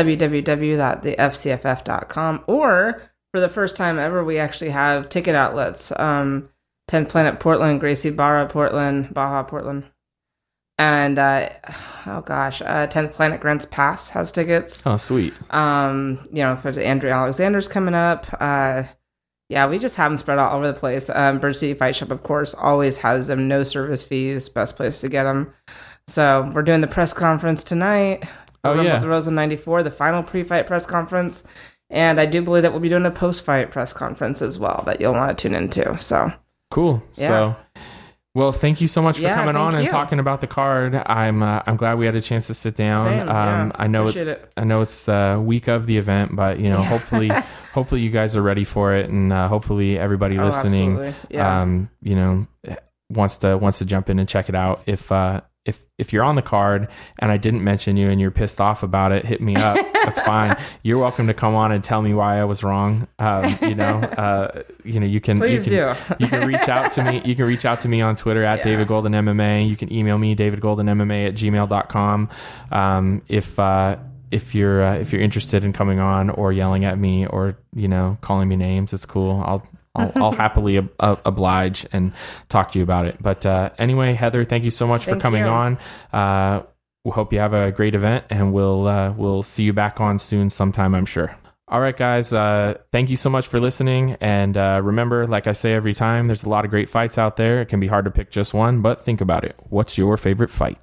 www.thefcff.com, or for the first time ever, we actually have ticket outlets. 10th Planet Portland, Gracie Barra Portland, Baja Portland. And 10th Planet Grants Pass has tickets. Oh, sweet. For Andrea Alexander's coming up. We just have them spread out all over the place. Bird City Fight Shop, of course, always has them. No service fees, best place to get them. So we're doing the press conference tonight. The Rosa 94, the final pre-fight press conference. And I do believe that we'll be doing a post-fight press conference as well that you'll want to tune into. So cool. Yeah. So. Well, thank you so much for coming on and talking about the card. I'm glad we had a chance to sit down. Same, I know it's the week of the event, but hopefully you guys are ready for it, and hopefully everybody listening wants to jump in and check it out. If you're on the card and I didn't mention you and you're pissed off about it, hit me up. That's fine. You're welcome to come on and tell me why I was wrong. You can reach out to me. You can reach out to me on Twitter at David Golden MMA. You can email me davidgoldenmma@gmail.com. If you're interested in coming on or yelling at me or calling me names, it's cool. I'll happily oblige and talk to you about it. But anyway, Heather, thank you so much for coming on. We hope you have a great event, and we'll see you back on soon sometime, I'm sure. All right, guys. Thank you so much for listening. And remember, like I say every time, there's a lot of great fights out there. It can be hard to pick just one, but think about it. What's your favorite fight?